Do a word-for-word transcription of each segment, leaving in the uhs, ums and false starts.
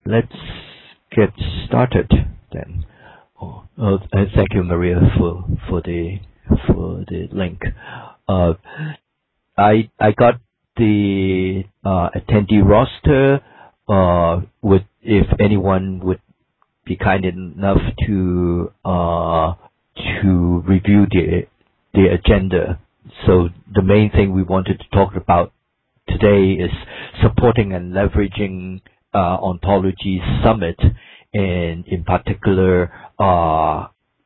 let's get started then. Oh, uh, and thank you, Maria, for for the for the link. Uh, I I got the uh, attendee roster. Uh, would if anyone would be kind enough to uh, to review the the agenda. So the main thing we wanted to talk about today is supporting and leveraging uh, Ontology Summit, and in particular, uh,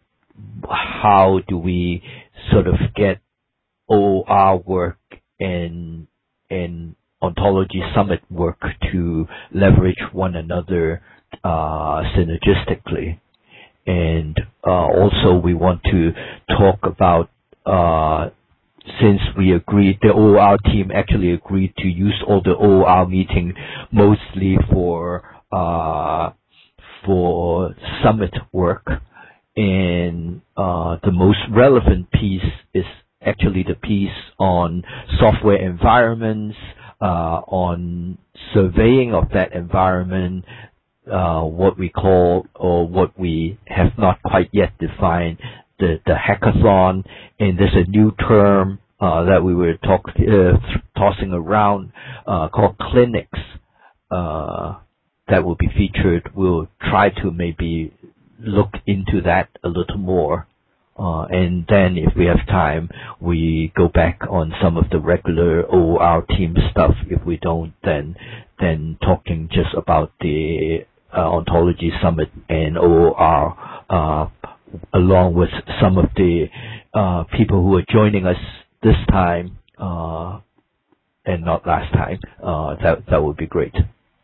how do we sort of get O O R work and and Ontology Summit work to leverage one another uh, synergistically. And uh, also we want to talk about, uh, since we agreed, the O O R team actually agreed to use all the O O R meeting mostly for uh, for summit work, and uh, the most relevant piece is actually the piece on software environments, uh, on surveying of that environment, uh, what we call, or what we have not quite yet defined, the, the hackathon, and there's a new term uh, that we were talk, uh, tossing around uh, called clinics uh, that will be featured. We'll try to maybe look into that a little more. Uh, and then if we have time, we go back on some of the regular O O R team stuff. If we don't, then then talking just about the uh, Ontology Summit and O O R, uh, along with some of the uh, people who are joining us this time uh, and not last time. Uh, that that would be great.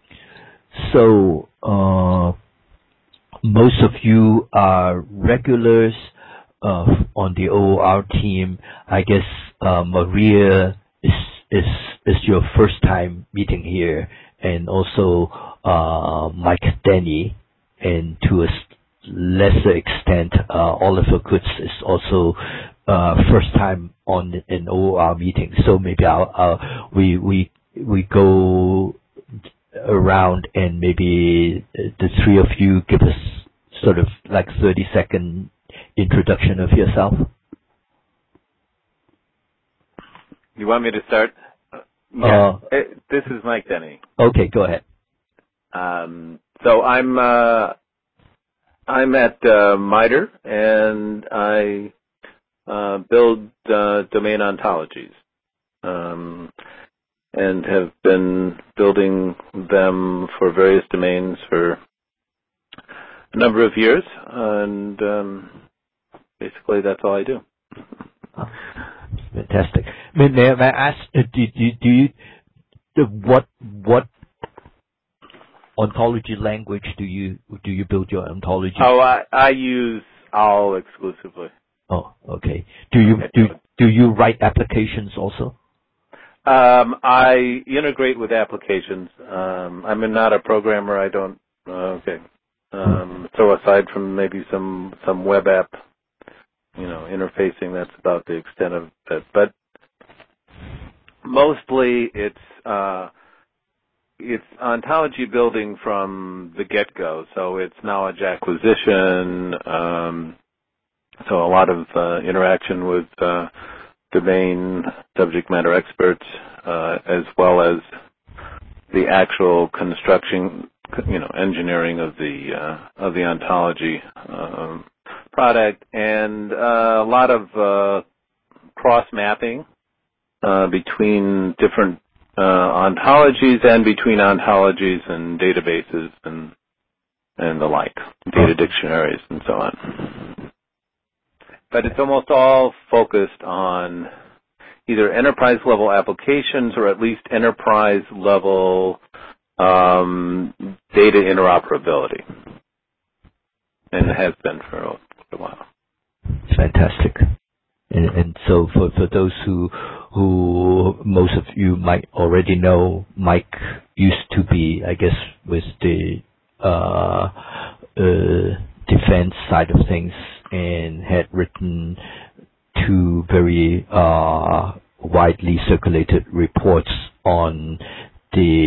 So uh, most of you are regulars Uh, on the O O R team. I guess uh, Maria is is is your first time meeting here, and also uh, Mike Denny, and to a lesser extent, uh, Oliver Kutz is also uh, first time on an O O R meeting. So maybe I'll, I'll, we we we go around, and maybe the three of you give us sort of like thirty second introduction of yourself. You want me to start? Yeah. Uh, this is Mike Denny. Okay, go ahead. Um, so I'm uh, I'm at uh, MITRE, and I uh, build uh, domain ontologies, um, and have been building them for various domains for a number of years, and um, basically that's all I do. Oh, fantastic. May, may, may I ask, uh, do, do, do you, the, what what ontology language do you do you build your ontology? Oh, I, I use O W L exclusively. Oh, okay. Do you do do you write applications also? Um, I integrate with applications. Um, I'm not a programmer. I don't. Uh, okay. Um, so aside from maybe some some web app, you know, interfacing, that's about the extent of it. But mostly it's uh, it's ontology building from the get-go. So it's knowledge acquisition. Um, so a lot of uh, interaction with uh, domain subject matter experts, uh, as well as the actual construction, you know, engineering of the uh, of the ontology um, product, and uh, a lot of uh, cross mapping uh, between different uh, ontologies and between ontologies and databases and and the like, data dictionaries and so on. But it's almost all focused on either enterprise level applications or at least enterprise level um, data interoperability, and it has been for a, for a while. Fantastic. And, and so for, for those who who most of you might already know, Mike used to be, I guess, with the uh, uh, defense side of things, and had written two very uh, widely circulated reports on the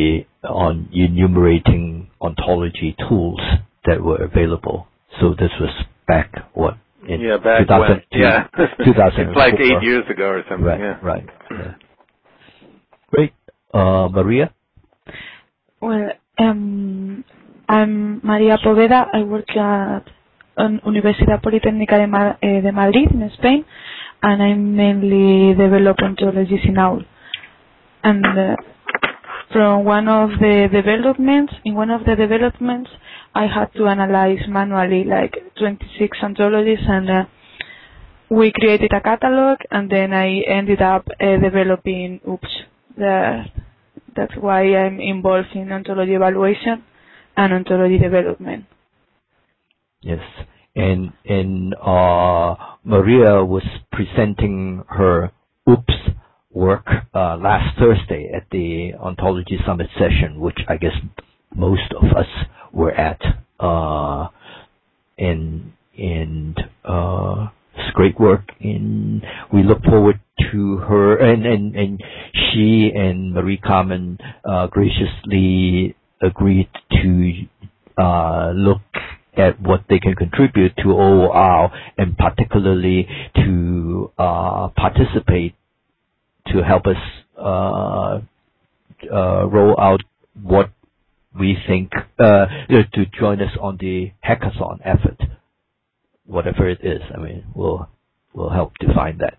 on enumerating ontology tools that were available. So this was back what in yeah back when yeah two thousand it's like eight years ago or something. Right, yeah. right. Yeah. Great, uh, Maria. Well, um, I'm Maria Poveda. I work at um, Universidad Politécnica de, Ma- eh, de Madrid in Spain, and I mainly develop ontologies in O W L. And uh, from one of the developments, in one of the developments, I had to analyze manually like twenty-six ontologies, and uh, we created a catalog, and then I ended up uh, developing OOPS. The, that's why I'm involved in ontology evaluation and ontology development. Yes, and and uh, Maria was presenting her OOPS work uh, last Thursday at the Ontology Summit session, which I guess most of us were at. Uh, and and uh, it's great work, and we look forward to her. And and, and she and Marie Carmen uh, graciously agreed to uh, look at what they can contribute to O O R, and particularly to uh, participate to help us uh, uh, roll out what we think, uh, to join us on the hackathon effort, whatever it is. I mean, we'll we'll help define that.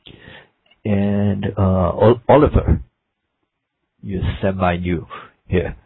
And uh, Oliver, you're semi-new here.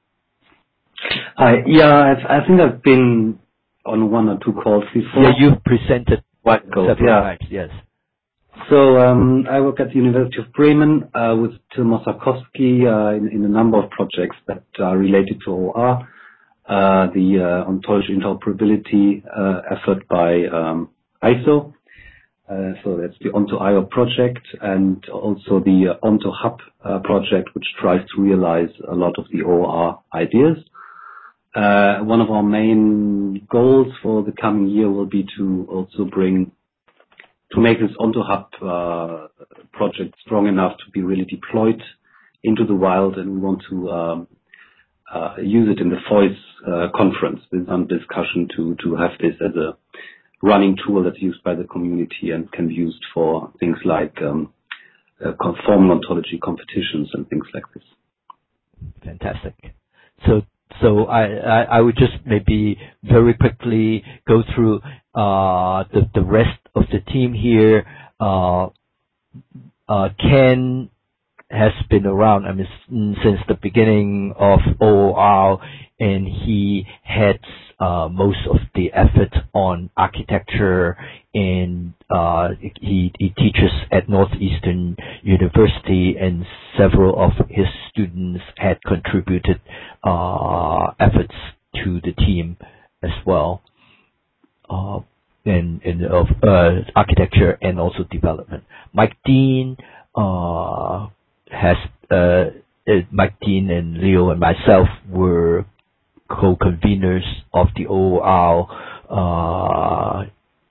Hi. Yeah, I, I think I've been on one or two calls before. Yeah, you've presented several yeah. times, yes. So um, I work at the University of Bremen uh, with Tilma Sarkowski uh, in, in a number of projects that are related to O O R. Uh, the uh, ontology interoperability uh, effort by um, I S O. Uh, so that's the Onto I O project, and also the uh, Onto Hub uh, project, which tries to realize a lot of the O O R ideas. Uh, one of our main goals for the coming year will be to also bring to make this Onto Hub uh, project strong enough to be really deployed into the wild, and we want to um, uh, use it in the FOIS uh, conference with some discussion to to have this as a running tool that's used by the community and can be used for things like um, uh, formal ontology competitions and things like this. Fantastic. So. So I, I, I would just maybe very quickly go through uh, the, the rest of the team here. Uh, uh, Ken has been around, I mean, since the beginning of O O R, and he heads uh, most of the effort on architecture, and uh, he, he teaches at Northeastern University, and several of his students had contributed uh, efforts to the team as well, uh, in, in of uh, architecture and also development. Mike Dean uh, has uh, Mike Dean and Leo and myself were co-conveners of the O O R uh,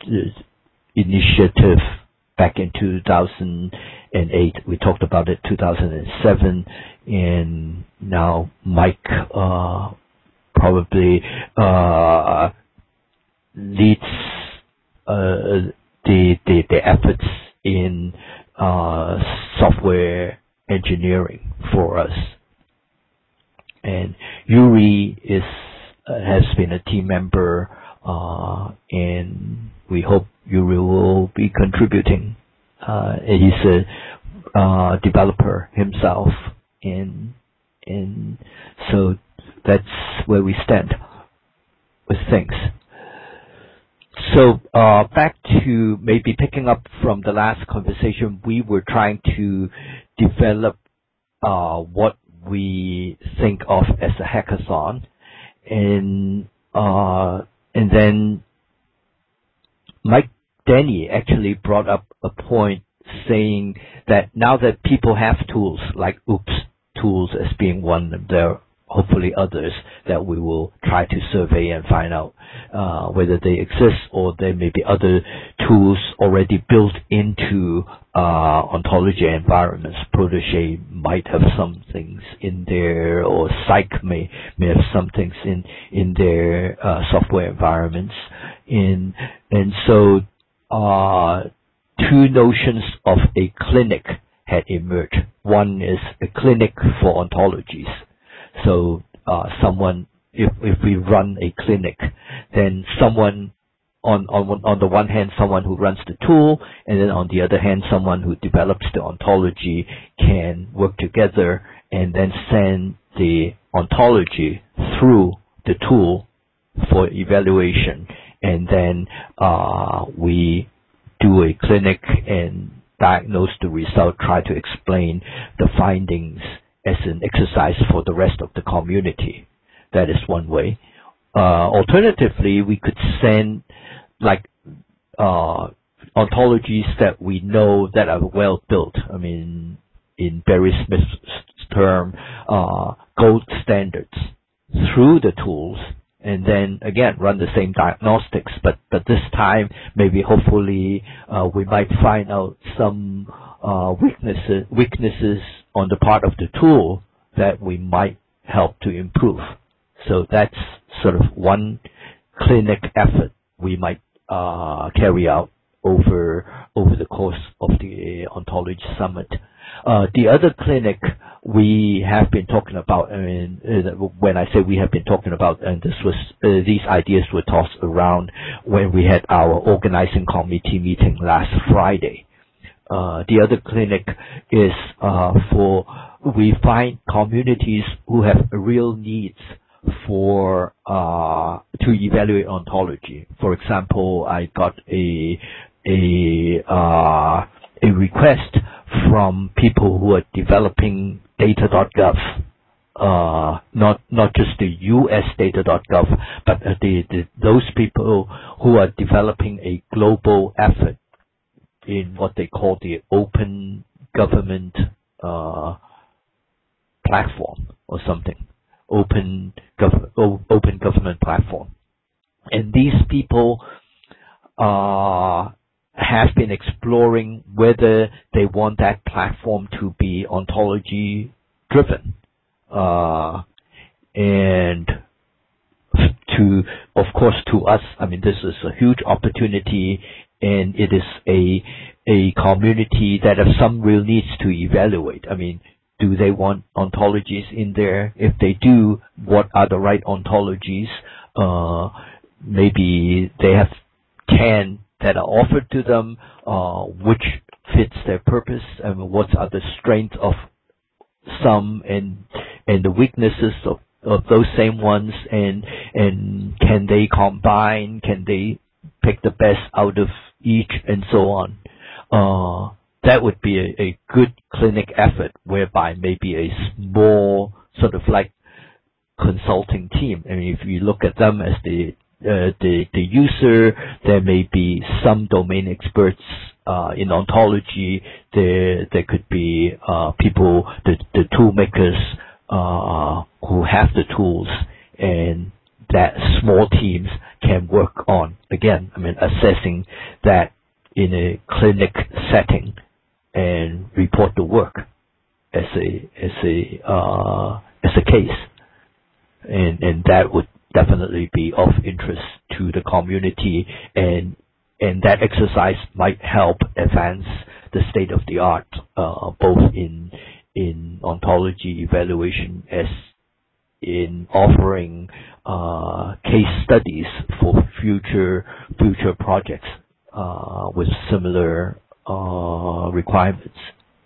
initiative back in two thousand eight. We talked about it two thousand seven, and now Mike uh, probably uh, leads uh, the, the the efforts in uh, software engineering for us. And Yuri is uh, has been a team member, uh, and we hope Yuri will be contributing. Uh, he's a uh, developer himself, and and so that's where we stand with things. So uh, back to maybe picking up from the last conversation, we were trying to develop uh, what we think of as a hackathon, and uh, and then Mike Denny actually brought up a point saying that now that people have tools like OOPS tools as being one of their hopefully others that we will try to survey and find out uh, whether they exist or there may be other tools already built into uh, ontology environments. Protege might have some things in there, or Psych may may have some things in in their uh, software environments. In and so uh, two notions of a clinic had emerged. One is a clinic for ontologies. So uh, someone, if if we run a clinic, then someone on on on the one hand, someone who runs the tool, and then on the other hand, someone who develops the ontology can work together and then send the ontology through the tool for evaluation, and then uh, we do a clinic and diagnose the result, try to explain the findings as an exercise for the rest of the community. That is one way. Uh, alternatively, we could send like uh, ontologies that we know that are well built. I mean, in Barry Smith's term, uh, gold standards through the tools, and then again run the same diagnostics, but but this time maybe hopefully uh, we might find out some uh, weaknesses weaknesses on the part of the tool that we might help to improve. So that's sort of one clinic effort we might uh, carry out over over the course of the Ontology Summit. Uh, the other clinic we have been talking about, I mean, uh, when I say we have been talking about, and this was, uh, these ideas were tossed around when we had our organizing committee meeting last Friday. Uh, the other clinic is, uh, for, we find communities who have real needs for, uh, to evaluate ontology. For example, I got a, a, uh, a request from people who are developing data dot gov, uh, not not just the U S data dot gov, but uh, the, the those people who are developing a global effort in what they call the open government uh, platform or something, open gov- open government platform, and these people are. Uh, have been exploring whether they want that platform to be ontology driven. Uh, and to, of course, to us, I mean, this is a huge opportunity, and it is a, a community that have some real needs to evaluate. I mean, do they want ontologies in there? If they do, what are the right ontologies? Uh, maybe they have ten that are offered to them, uh, which fits their purpose, and what are the strengths of some and and the weaknesses of, of those same ones, and and can they combine? Can they pick the best out of each, and so on? Uh, that would be a, a good clinic effort, whereby maybe a small sort of like consulting team. I mean, if you look at them as the Uh, the the user, there may be some domain experts uh, in ontology. There there could be uh, people, the the tool makers uh, who have the tools, and that small teams can work on, again, I mean, assessing that in a clinic setting and report the work as a as a uh, as a case, and and that would definitely be of interest to the community, and and that exercise might help advance the state of the art, uh, both in in ontology evaluation as in offering uh, case studies for future future projects uh, with similar uh, requirements.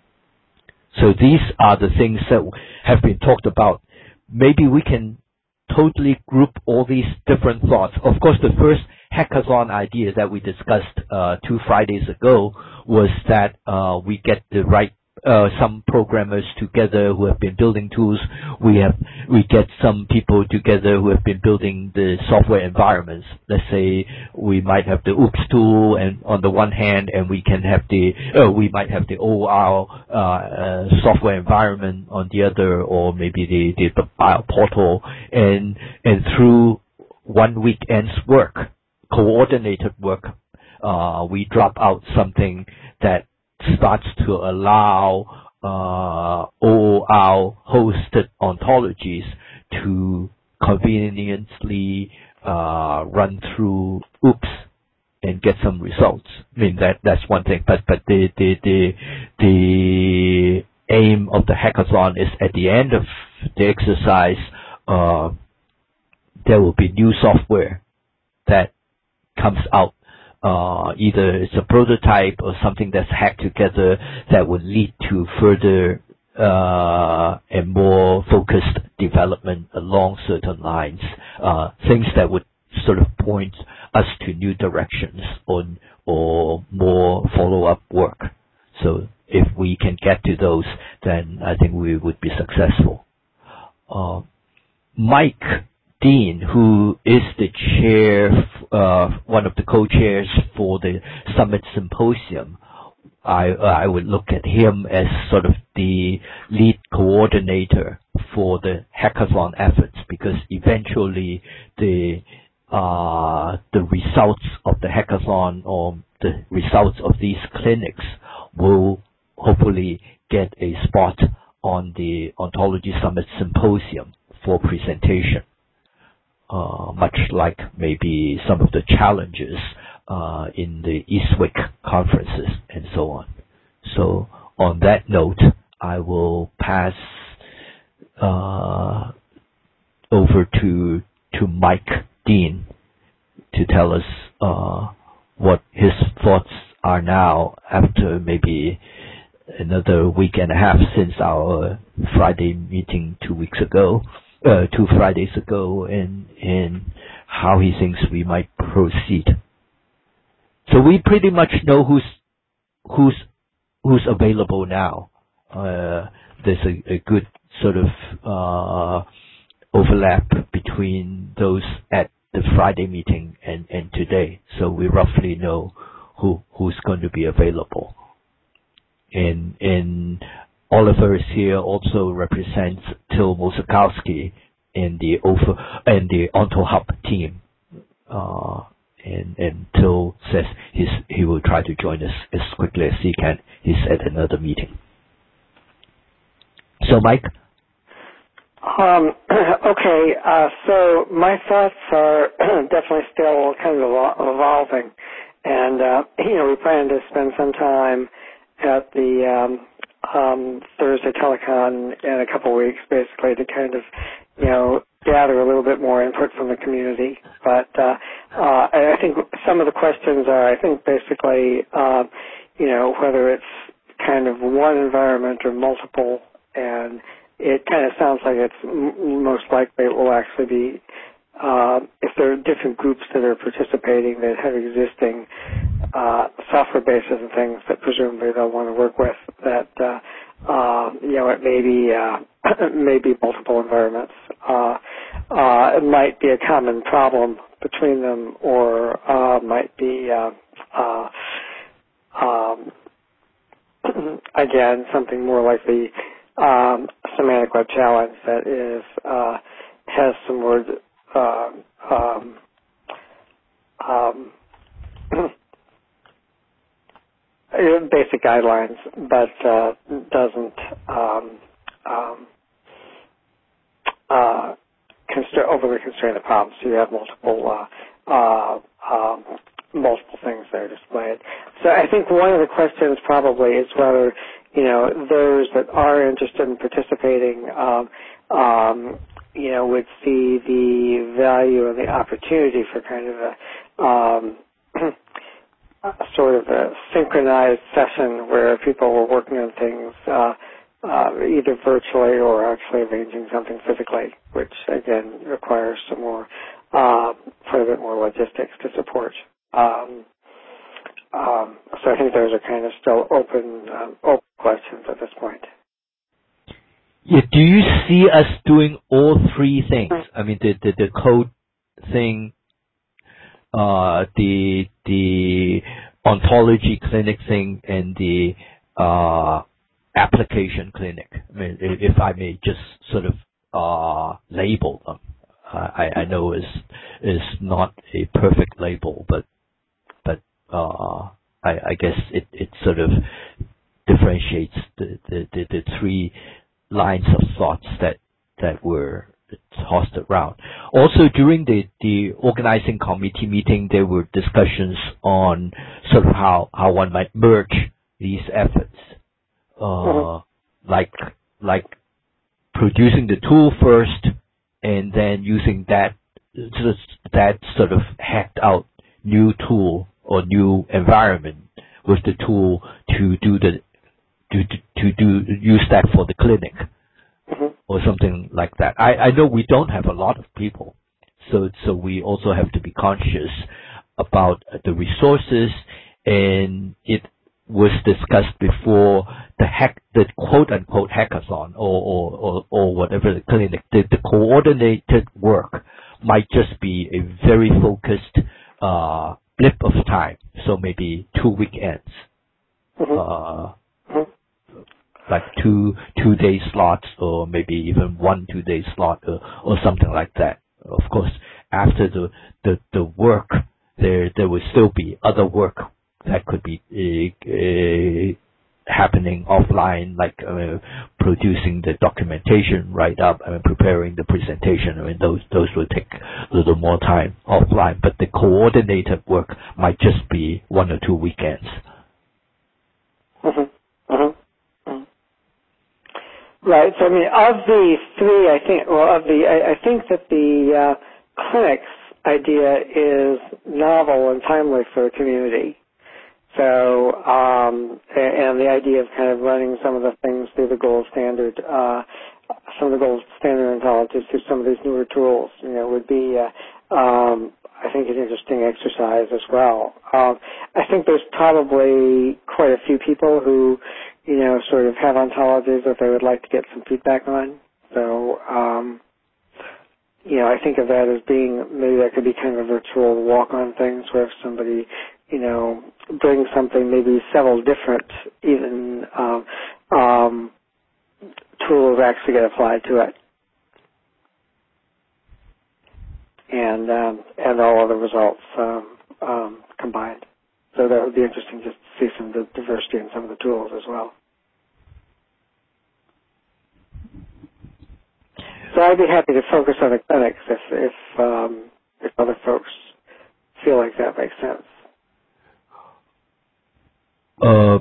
So these are the things that have been talked about. Maybe we can totally group all these different thoughts. Of course, the first hackathon idea that we discussed uh, two Fridays ago was that uh, we get the right uh, some programmers together who have been building tools. We have we get some people together who have been building the software environments. Let's say we might have the OOPS tool, and on the one hand, and we can have the uh, we might have the O R uh, uh, software environment on the other, or maybe the the, the bio portal, and and through one weekend's work, coordinated work, uh, we drop out something that starts to allow uh, O R hosted ontologies to conveniently uh, run through OOPS and get some results. I mean, that that's one thing, but but the the the the aim of the hackathon is at the end of the exercise, uh, there will be new software that comes out. Uh, either it's a prototype or something that's hacked together that would lead to further uh, and more focused development along certain lines, uh, things that would sort of point us to new directions or, or more follow-up work. So if we can get to those, then I think we would be successful. Uh, Mike Dean, who is the chair, uh, one of the co-chairs for the Summit Symposium, I, uh, I would look at him as sort of the lead coordinator for the hackathon efforts, because eventually the uh, the results of the hackathon or the results of these clinics will hopefully get a spot on the Ontology Summit Symposium for presentation. Uh, much like maybe some of the challenges uh, in the Eastwick conferences and so on. So on that note, I will pass uh, over to to Mike Dean to tell us uh, what his thoughts are now after maybe another week and a half since our Friday meeting two weeks ago. Uh, two Fridays ago, and and how he thinks we might proceed. So we pretty much know who's who's who's available now. Uh, there's a, a good sort of uh, overlap between those at the Friday meeting and, and today. So we roughly know who who's going to be available. And and Oliver is here, also represents Till Mosakowski in the over and the OntoHub team. Uh, and and Till says he's he will try to join us as quickly as he can. He's at another meeting. So, Mike. Um, okay, uh, so my thoughts are definitely still kind of evolving, and uh, you know, we plan to spend some time at the um, um, Thursday Telecon in a couple of weeks, basically to kind of, you know, gather a little bit more input from the community. But uh, uh, I think some of the questions are, I think, basically, uh, you know, whether it's kind of one environment or multiple, and it kind of sounds like it's m- most likely it will actually be, uh, if there are different groups that are participating that have existing uh, software bases and things that presumably they'll want to work with, that, uh, uh, you know, it may be, uh, may be multiple environments. Uh, uh, it might be a common problem between them, or uh, might be, uh, uh, um, again, something more like the um, semantic web challenge that is uh, has some word uh, um, um, basic guidelines, but uh, doesn't um, um, uh, constra- overly constrain the problem. So you have multiple uh, uh, um, multiple things that are displayed. So I think one of the questions probably is whether, you know, those that are interested in participating, um, um, you know, would see the value and the opportunity for kind of a um, a sort of a synchronized session where people were working on things uh, uh, either virtually or actually arranging something physically, which again requires some more, uh, quite a bit more logistics to support. Um, um, so I think those are kind of still open, um, open questions at this point. Yeah, do you see us doing all three things? I mean, the the, the code thing, uh, the the ontology clinic thing, and the uh, application clinic. I mean, if I may just sort of uh, label them. Uh, I, I know is is not a perfect label, but but uh, I, I guess it, it sort of differentiates the, the, the, the three lines of thoughts that that were tossed around. Also, during the, the organizing committee meeting, there were discussions on sort of how, how one might merge these efforts, uh, mm-hmm. like like producing the tool first, and then using that that sort of hacked out new tool or new environment with the tool to do the to to do use that for the clinic, mm-hmm. or something like that. I, I know we don't have a lot of people, so so we also have to be conscious about the resources, and it was discussed before the hack the quote unquote hackathon or or, or, or whatever the clinic the, the coordinated work might just be a very focused uh, blip of time, so maybe two weekends. Mm-hmm. Uh, mm-hmm. Like two two day slots, or maybe even one two day slot, or, or something like that. Of course, after the, the, the work, there there will still be other work that could be uh, uh, happening offline, like uh, producing the documentation right up and preparing the presentation. I mean, those those will take a little more time offline, but the coordinated work might just be one or two weekends. Mm-hmm. Mm-hmm. Right. So I mean, of the three, I think, well, of the, I, I think that the uh, clinics idea is novel and timely for the community. So, um, and the idea of kind of running some of the things through the gold standard, uh, some of the gold standard ontologies through some of these newer tools, you know, would be, uh, um, I think, an interesting exercise as well. Um, I think there's probably quite a few people who, you know, sort of have ontologies that they would like to get some feedback on. So, um, you know, I think of that as being, maybe that could be kind of a virtual walk-on things where if somebody, you know, brings something, maybe several different even um, um, tools actually get applied to it. And um, and all of the results um, um, combined. So that would be interesting just to see some of the diversity in some of the tools as well. So I'd be happy to focus on the clinics if if, um, if other folks feel like that makes sense. Uh,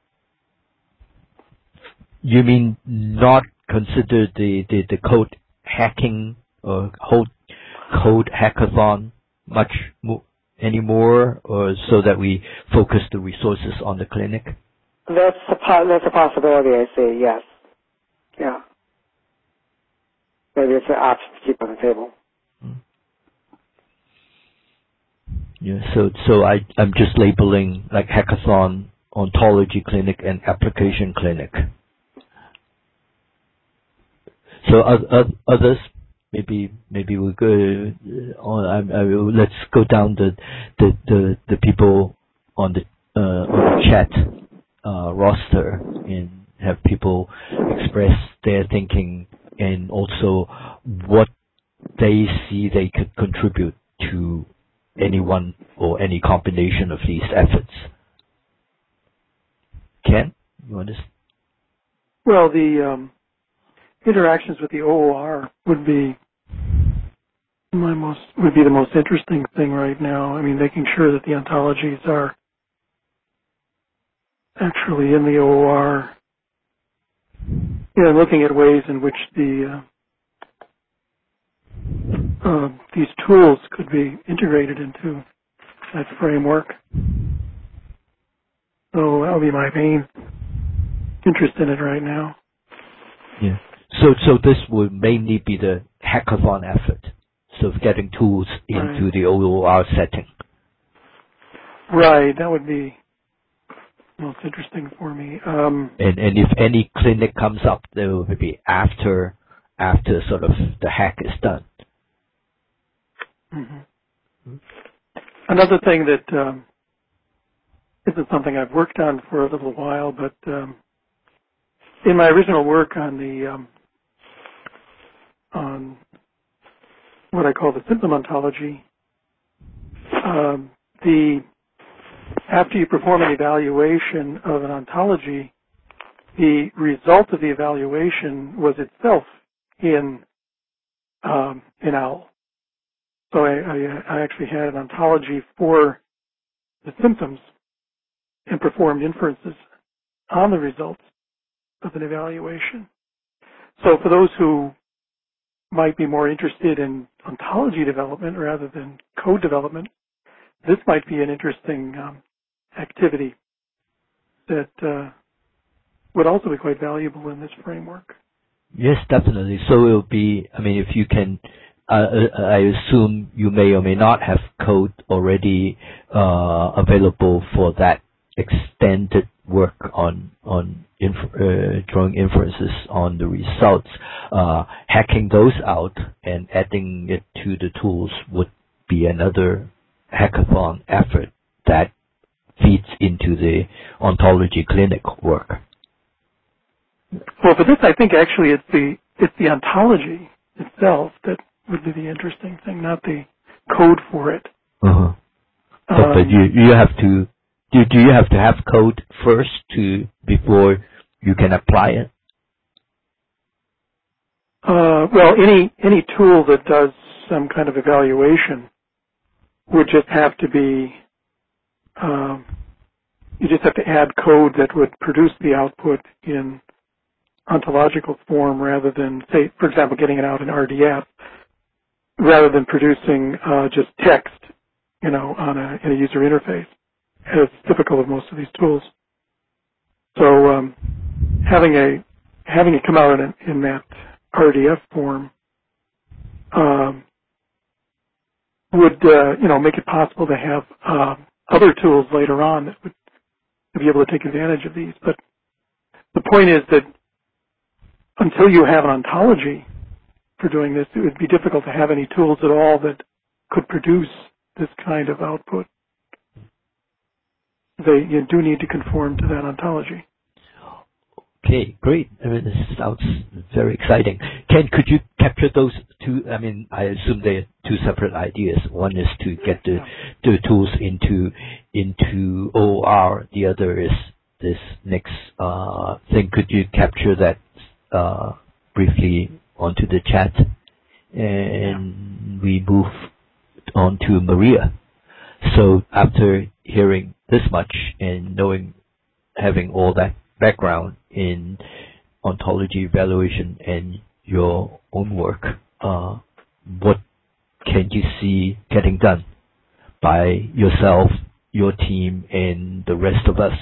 you mean not consider the, the, the code hacking or code code hackathon much more anymore, or so that we focus the resources on the clinic? That's a po- that's a possibility. I see. Yes. Yeah. Maybe it's an option to keep on the table. Yeah. So so I I'm just labeling like hackathon, ontology clinic, and application clinic. So others, maybe maybe we go on. I, I will, let's go down the the, the, the people on the uh, on the chat uh, roster and have people express their thinking and also what they see they could contribute to any one or any combination of these efforts. Ken, you want to? Well, the um, interactions with the O O R would be my most would be the most interesting thing right now. I mean, making sure that the ontologies are actually in the O O R. You know, looking at ways in which the uh, uh, these tools could be integrated into that framework. So that would be my main interest in it right now. Yeah. So, so this would mainly be the hackathon effort. So getting tools into right. the O O R setting. Right, that would be most interesting for me. Um, and and if any clinic comes up, it will be after after sort of the hack is done. mm-hmm. Another thing that um, isn't something I've worked on for a little while, but um, in my original work on the um, on what I call the symptom ontology, um, the after you perform an evaluation of an ontology, the result of the evaluation was itself in um, in OWL. So I, I, I actually had an ontology for the symptoms and performed inferences on the results of an evaluation. So for those who might be more interested in ontology development rather than code development, this might be an interesting um, activity that uh, would also be quite valuable in this framework. Yes, definitely. So it will be, I mean, if you can, uh, I assume you may or may not have code already uh, available for that extended work on on inf- uh, drawing inferences on the results. Uh, hacking those out and adding it to the tools would be another hackathon effort that feeds into the ontology clinic work. Well, for this, I think actually it's the it's the ontology itself that would be the interesting thing, not the code for it. Uh-huh. But, um, but you you have to do do you have to have code first to before you can apply it? Uh, well, any any tool that does some kind of evaluation would just have to be um, you just have to add code that would produce the output in ontological form rather than, say, for example, getting it out in R D F, rather than producing uh, just text, you know, on a, in a user interface, as typical of most of these tools. So um, having a having it come out in, in that R D F form um, would, uh, you know, make it possible to have uh, other tools later on that would be able to take advantage of these. But the point is that until you have an ontology for doing this, it would be difficult to have any tools at all that could produce this kind of output. They you do need to conform to that ontology. Okay, great. I mean, this sounds very exciting. Ken, could you capture those two? I mean, I assume they're two separate ideas. One is to get the, the tools into into O O R. The other is this next uh, thing. Could you capture that uh, briefly onto the chat? And we move on to Maria. So after hearing this much and knowing, having all that background in ontology evaluation and your own work, uh, what can you see getting done by yourself, your team, and the rest of us?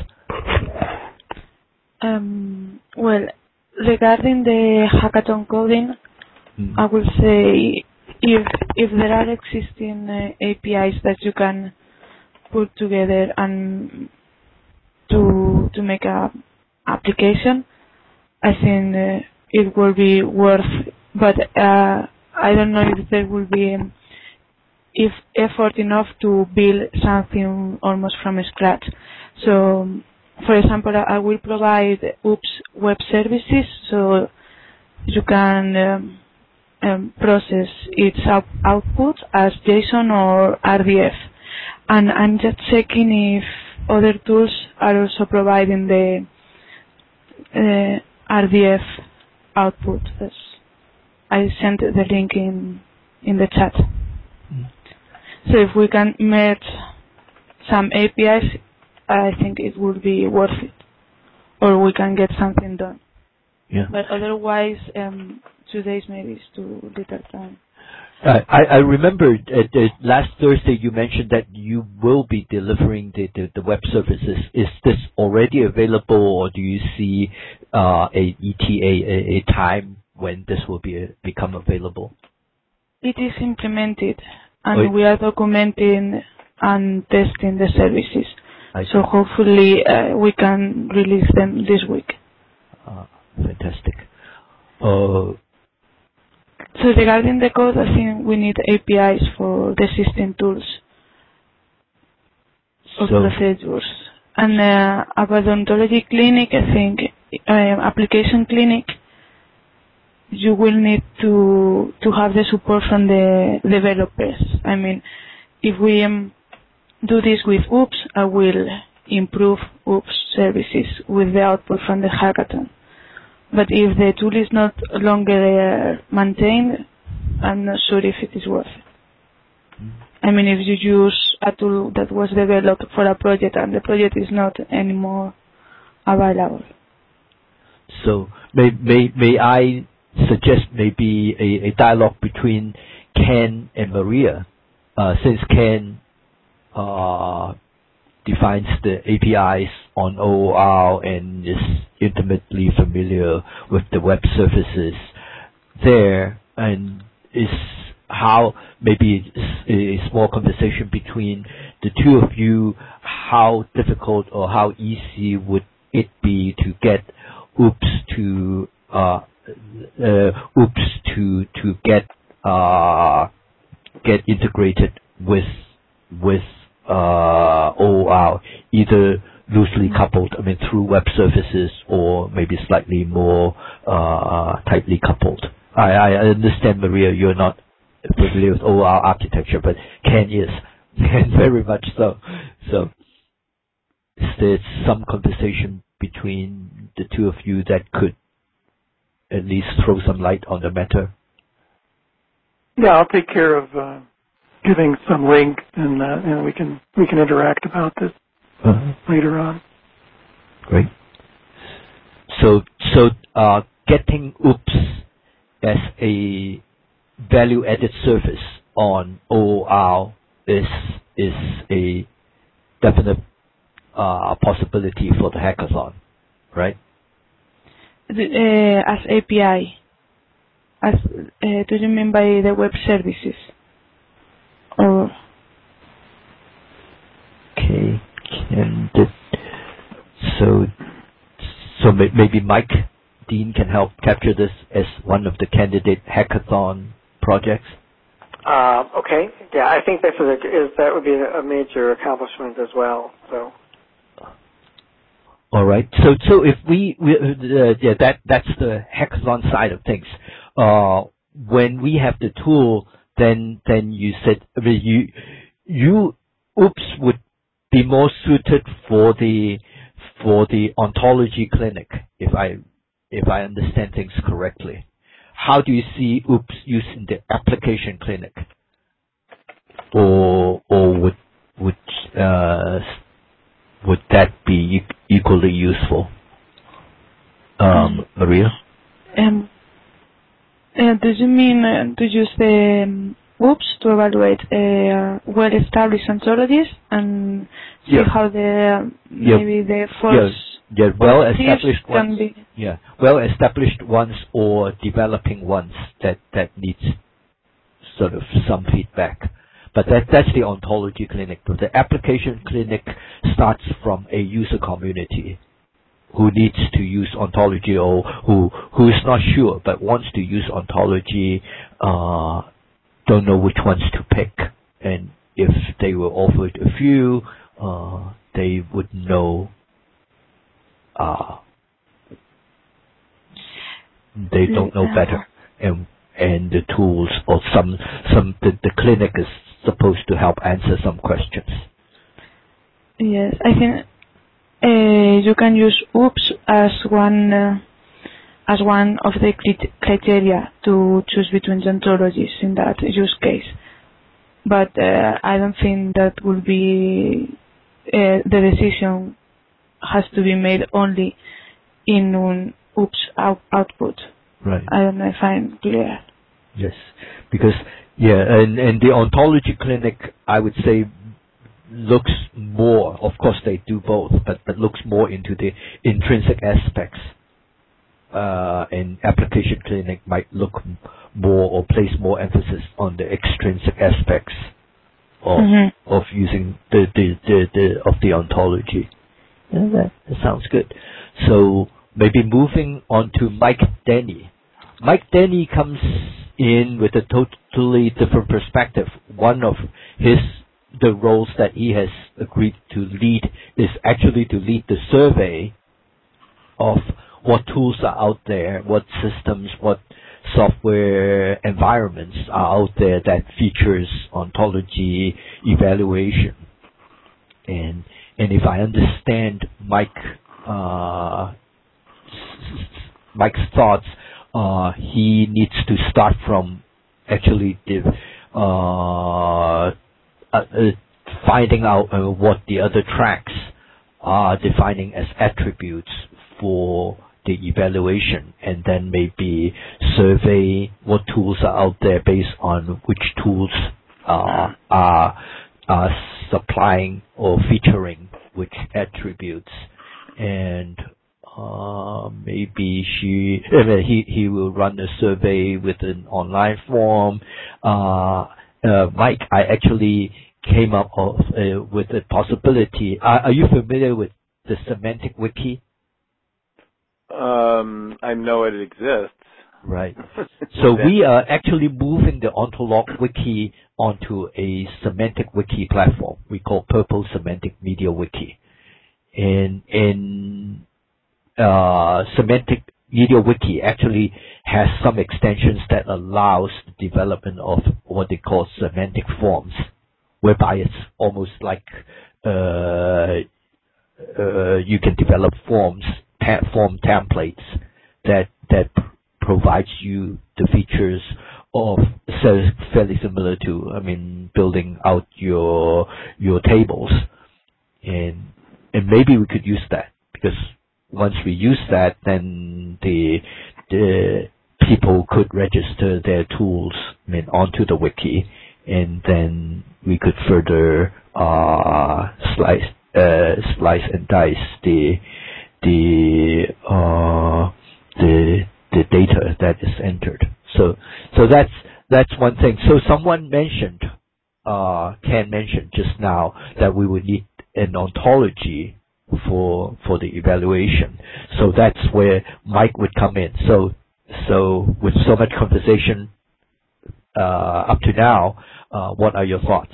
Um, well, regarding the hackathon coding, mm. I will say if if there are existing uh, A P Is that you can put together and to to make a application, I think uh, it will be worth. But uh, I don't know if there will be um, if effort enough to build something almost from scratch. So, for example, I will provide OOPS web services, so you can um, um, process its out output as JSON or R D F. And I'm just checking if other tools are also providing the uh, R D F output. That's, I sent the link in in the chat. Mm. So if we can merge some A P Is, I think it would be worth it, or we can get something done. Yeah. But otherwise, um, two days maybe is too little time. Uh, I, I remember uh, the last Thursday you mentioned that you will be delivering the, the, the web services. Is this already available, or do you see uh, a E T A, a, a time when this will be uh, become available? It is implemented, and oh, we are documenting and testing the services. I so see. hopefully uh, we can release them this week. Uh, fantastic. Uh, so regarding the code, I think we need A P Is for the existing tools or so procedures. And uh, about ontology clinic, I think uh, application clinic, you will need to to have the support from the developers. I mean, if we um, do this with OOPS, I will improve OOPS services with the output from the hackathon. But if the tool is not longer uh, maintained, I'm not sure if it is worth it. Mm. I mean, if you use a tool that was developed for a project and the project is not anymore available. So may may may I suggest maybe a, a dialogue between Ken and Maria, uh, since Ken uh, defines the A P Is on O O R and is intimately familiar with the web services there, and is how maybe a small conversation between the two of you, how difficult or how easy would it be to get OOPS to uh, uh, OOPS to to get uh, get integrated with with uh, O O R, either loosely coupled, I mean through web services, or maybe slightly more uh, tightly coupled. I, I understand, Maria, you're not familiar with O O R architecture, but Ken is, Ken very much so. So is there some conversation between the two of you that could at least throw some light on the matter? Yeah, I'll take care of uh, giving some links, and uh, and we can we can interact about this uh-huh. later on. Great. So so uh, getting OOPS as a value-added service on O O R is is a definite uh, possibility for the hackathon, right? The, uh, as A P I. As uh, do you mean by the web services? Or okay, and the, so so maybe Mike Dean can help capture this as one of the candidate hackathon projects. Uh, okay, yeah, I think this is, a, is that would be a major accomplishment as well. So. All right. So so if we, we uh, yeah, that that's the hackathon side of things. Uh, when we have the tool, then then you said I mean, you you OOPS would be more suited for the for the ontology clinic, if I if I understand things correctly. How do you see OOPS used in the application clinic, or or would would uh, would that be equally useful, um, Maria? Um, uh, do you mean uh, to use the um, OOPS to evaluate uh, well-established ontologies and see yeah. how the yeah. maybe the false yeah, yeah. well-established ones, can be yeah, well-established ones or developing ones that that needs sort of some feedback. But that that's the ontology clinic. But the application clinic starts from a user community who needs to use ontology, or who who is not sure but wants to use ontology, uh, don't know which ones to pick, and if they were offered a few, uh, they would know. Uh, they don't know better, and and the tools or some some the, the clinic is supposed to help answer some questions. Yes, I think uh, you can use OOPS as one uh, as one of the criteria to choose between ontologies in that use case. But uh, I don't think that will be uh, the decision has to be made only in an OOPS out output. Right. I don't know if I'm clear. Yes, because yeah, and and the ontology clinic, I would say, looks more. Of course, they do both, but but looks more into the intrinsic aspects. Uh, and application clinic might look more or place more emphasis on the extrinsic aspects. of mm-hmm. of using the the, the, the of the ontology. Yeah, that, that sounds good. So maybe moving on to Mike Denny. Mike Denny comes in with a totally different perspective. One of his the roles that he has agreed to lead is actually to lead the survey of what tools are out there, what systems, what software environments are out there that features ontology evaluation. And and if I understand Mike uh, Mike's thoughts, uh, he needs to start from actually the, uh, uh, finding out uh, what the other tracks are defining as attributes for the evaluation, and then maybe survey what tools are out there based on which tools uh, are, are supplying or featuring which attributes, and uh, maybe she uh, he he will run a survey with an online form. Uh, uh, Mike, I actually came up of, uh, with a possibility. Are, are you familiar with the Semantic Wiki? Um, I know it exists. Right. So we are actually moving the Ontolog Wiki onto a Semantic Wiki platform we call Purple Semantic Media Wiki. And in uh, Semantic Media Wiki actually has some extensions that allows the development of what they call semantic forms, whereby it's almost like uh, uh, you can develop forms, ta- form templates that that pr- provides you the features of so fairly similar to, I mean, building out your your tables, and and maybe we could use that, because once we use that, then the the people could register their tools, I mean, onto the wiki, and then we could further uh, slice uh, slice and dice the the uh, the the data that is entered. So so that's that's one thing. So someone mentioned, uh, Ken mentioned just now that we would need an ontology for for the evaluation. So that's where Mike would come in. So so with so much conversation uh, up to now, uh, what are your thoughts?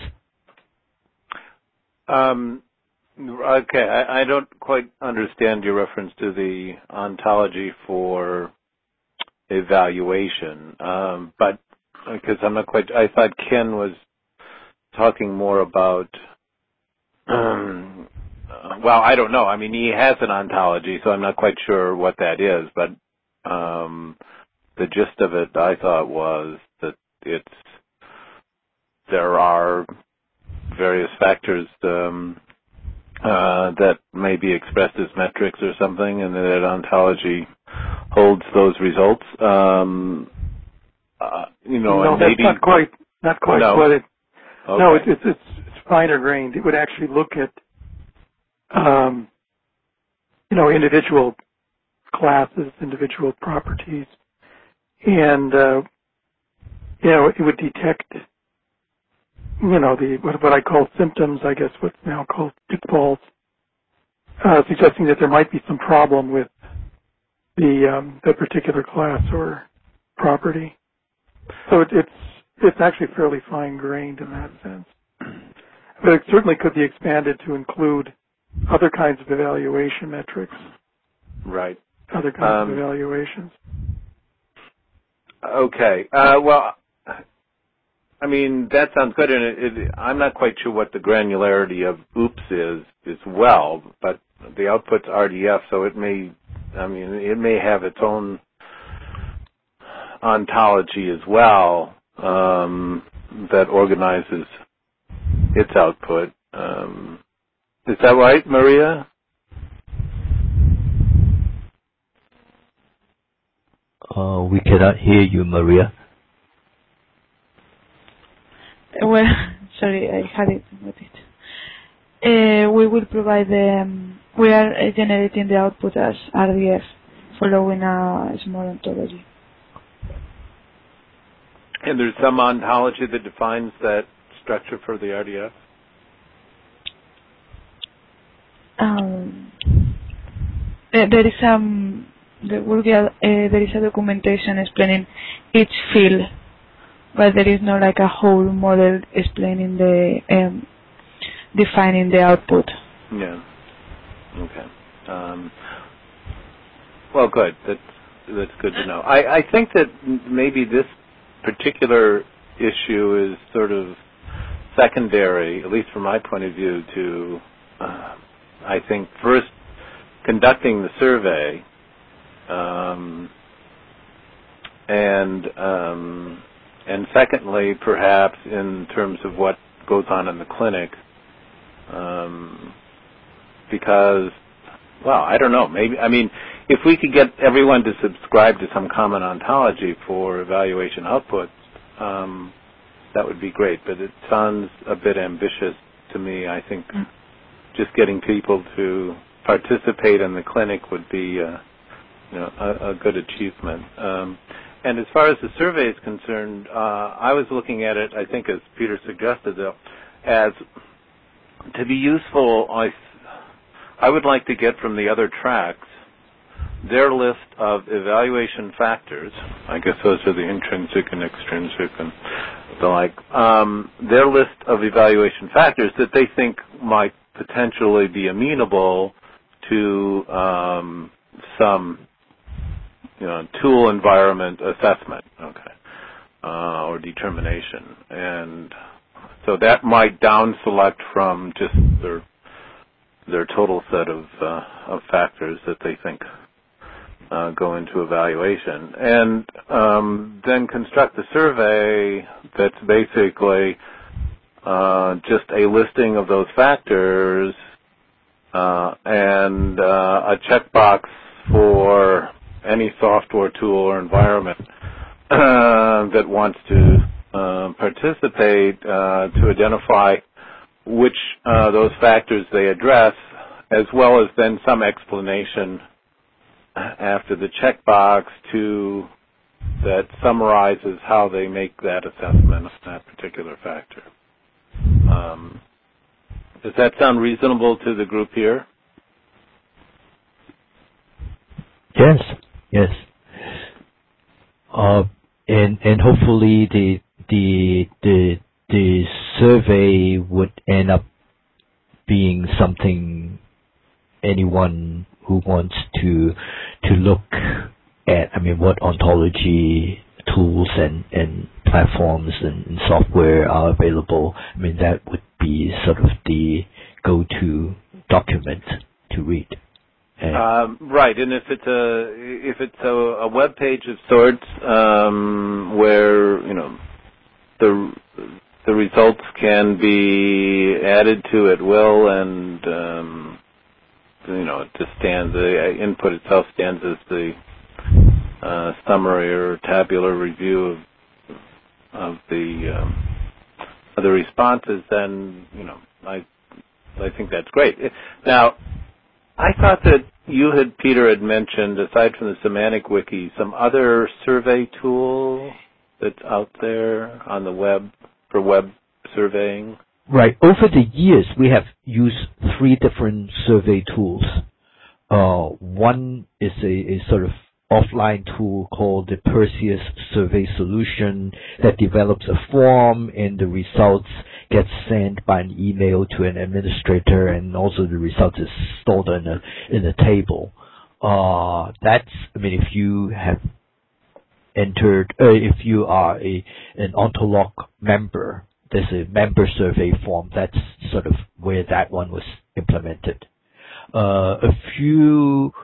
Um, okay, I, I don't quite understand your reference to the ontology for evaluation, um, but because I'm not quite, I thought Ken was talking more about, um, uh, well, I don't know. I mean, he has an ontology, so I'm not quite sure what that is, but um, the gist of it, I thought, was that it's, there are various factors um, uh, that may be expressed as metrics or something, and that ontology holds those results. Um, uh, you know, no, and that's maybe not quite not quite no. what it. Okay. No, it's, it's it's it's finer grained. It would actually look at, um, you know, individual classes, individual properties, and uh, you know, it would detect, you know, the what, what I call symptoms, I guess what's now called pitfalls, uh, suggesting that there might be some problem with the um, the particular class or property. So it, it's it's actually fairly fine-grained in that sense. But it certainly could be expanded to include other kinds of evaluation metrics. Right. Other kinds um, of evaluations. Okay. Uh, well, I mean, that sounds good, and it, it, I'm not quite sure what the granularity of OOPS is as well, but the output's R D F, so it may, I mean, it may have its own ontology as well um, that organizes its output. Um, is that right, Maria? Uh, we cannot hear you, Maria. Well, sorry, I had it noted. Uh, we will provide the, um, we are uh, generating the output as R D F following a small ontology. And there's some ontology that defines that structure for the R D F? Um, there is um there will be a, uh, there is a documentation explaining each field, but there is not like a whole model explaining the um, defining the output. Yeah. Okay. Um, well, good. That's that's good to know. I, I think that maybe this particular issue is sort of secondary, at least from my point of view, to uh, I think first conducting the survey, um, and um, and secondly, perhaps in terms of what goes on in the clinic, um, because, well, I don't know. Maybe I mean, if we could get everyone to subscribe to some common ontology for evaluation outputs, um, that would be great. But it sounds a bit ambitious to me. I think mm. just getting people to participate in the clinic would be, uh, you know, a, a good achievement. Um, and as far as the survey is concerned, uh, I was looking at it, I think, as Peter suggested, though, as to be useful. I, I would like to get from the other tracks their list of evaluation factors. I guess those are the intrinsic and extrinsic and the like. Um, their list of evaluation factors that they think might potentially be amenable to um, some, you know, tool environment assessment, okay, uh, or determination, and so that might down select from just their their total set of uh, of factors that they think uh, go into evaluation, and um, then construct a survey that's basically uh, just a listing of those factors uh, and uh, a checkbox for any software tool or environment uh, that wants to uh, participate uh, to identify which uh, those factors they address, as well as then some explanation after the checkbox to that summarizes how they make that assessment of that particular factor. Um, does that sound reasonable to the group here? Yes, yes. Uh, and and hopefully the the the the survey would end up being something anyone who wants to to look at, I mean, what ontology tools and, and platforms and, and software are available. I mean, that would be sort of the go-to document to read. Um, right, and if it's a if it's a, a web page of sorts um, where you know the the results can be added to at will, and um, you know, it just stands, the input itself stands as the uh, summary or tabular review of of the um, of the responses, then you know, I I think that's great. Now, I thought that you had, Peter, had mentioned, aside from the Semantic Wiki, some other survey tool that's out there on the web for web surveying. Right. Over the years, we have used three different survey tools. Uh, one is a, a sort of offline tool called the Perseus Survey Solution that develops a form, and the results get sent by an email to an administrator, and also the result is stored in a in a table. Uh, that's, I mean, if you have entered, uh, if you are a an Ontolog member, there's a member survey form. That's sort of where that one was implemented. Uh, a few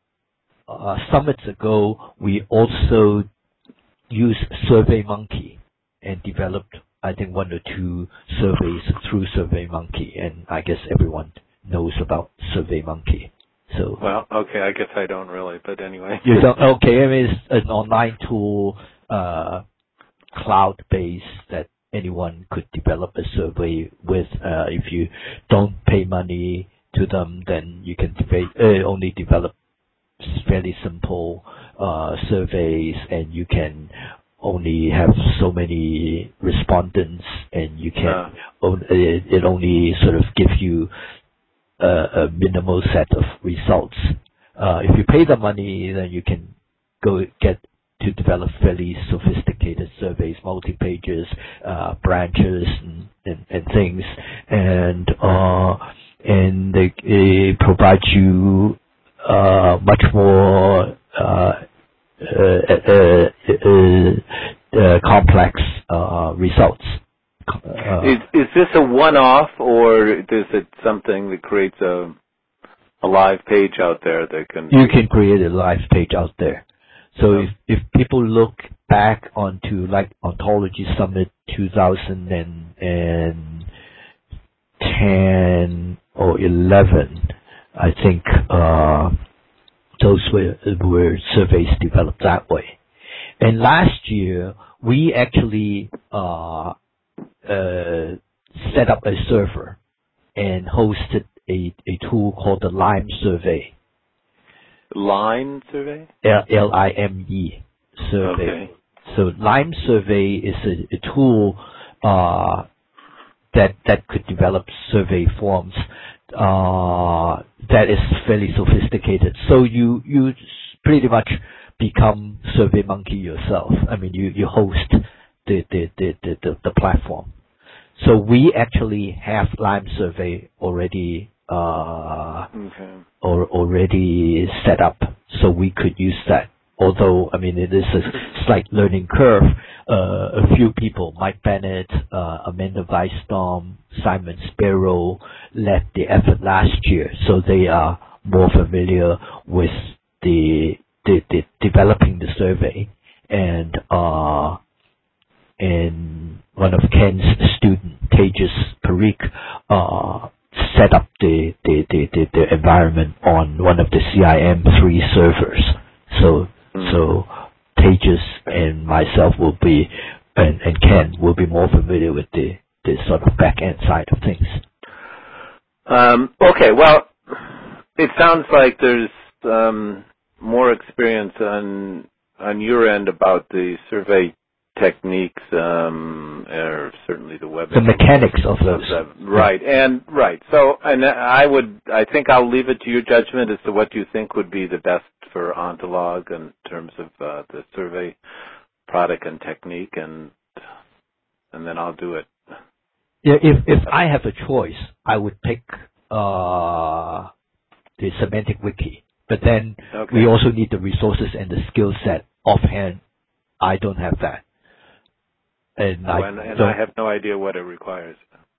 uh, summits ago, we also used SurveyMonkey and developed, I think, one or two surveys through SurveyMonkey, and I guess everyone knows about SurveyMonkey. So, well, okay, I guess I don't really, but anyway. You don't? Okay, I mean, it's an online tool, uh, cloud-based, that anyone could develop a survey with. Uh, if you don't pay money to them, then you can debate, uh, only develop fairly simple uh, surveys, and you can only have so many respondents, and you can Uh. on, it, it only sort of gives you a, a minimal set of results. Uh, if you pay the money, then you can go get to develop fairly sophisticated surveys, multi-pages, uh, branches, and, and, and things, and uh, and they, they provide you uh, much more uh, uh, uh, uh, uh, complex uh, results. Uh, is is this a one-off, or is it something that creates a a live page out there that can? You can create a live page out there. So if, if people look back onto like Ontology Summit two thousand ten or eleven, I think uh, those were, were surveys developed that way. And last year, we actually uh, uh, set up a server and hosted a, a tool called the Lime Survey. Line survey? L I M E survey. Okay. So Lime Survey is a, a tool uh, that that could develop survey forms uh, that is fairly sophisticated. So you you pretty much become SurveyMonkey yourself. I mean, you, you host the the, the, the, the the platform. So we actually have Lime Survey already uh, okay. or already set up, so we could use that. Although, I mean, it is a slight learning curve. Uh, a few people, Mike Bennett, uh, Amanda Weissdorm, Simon Sparrow, led the effort last year, so they are more familiar with the the, the developing the survey. And uh, and one of Ken's students, Tejas Parikh, uh, set up the, the, the, the, the environment on one of the C I M three servers. So, mm. so Tejas and myself will be, and, and Ken will be more familiar with the, the sort of back end side of things. Um, okay, well, it sounds like there's um, more experience on on your end about the survey techniques, um, or certainly the web. The mechanics of those. Right, and right. So, and I would, I think I'll leave it to your judgment as to what you think would be the best for Ontolog in terms of uh, the survey product and technique, and and then I'll do it. Yeah, if if I have a choice, I would pick uh, the Semantic Wiki. But then okay. we also need the resources and the skill set offhand. I don't have that. And, oh, I, and, and I have no idea what it requires.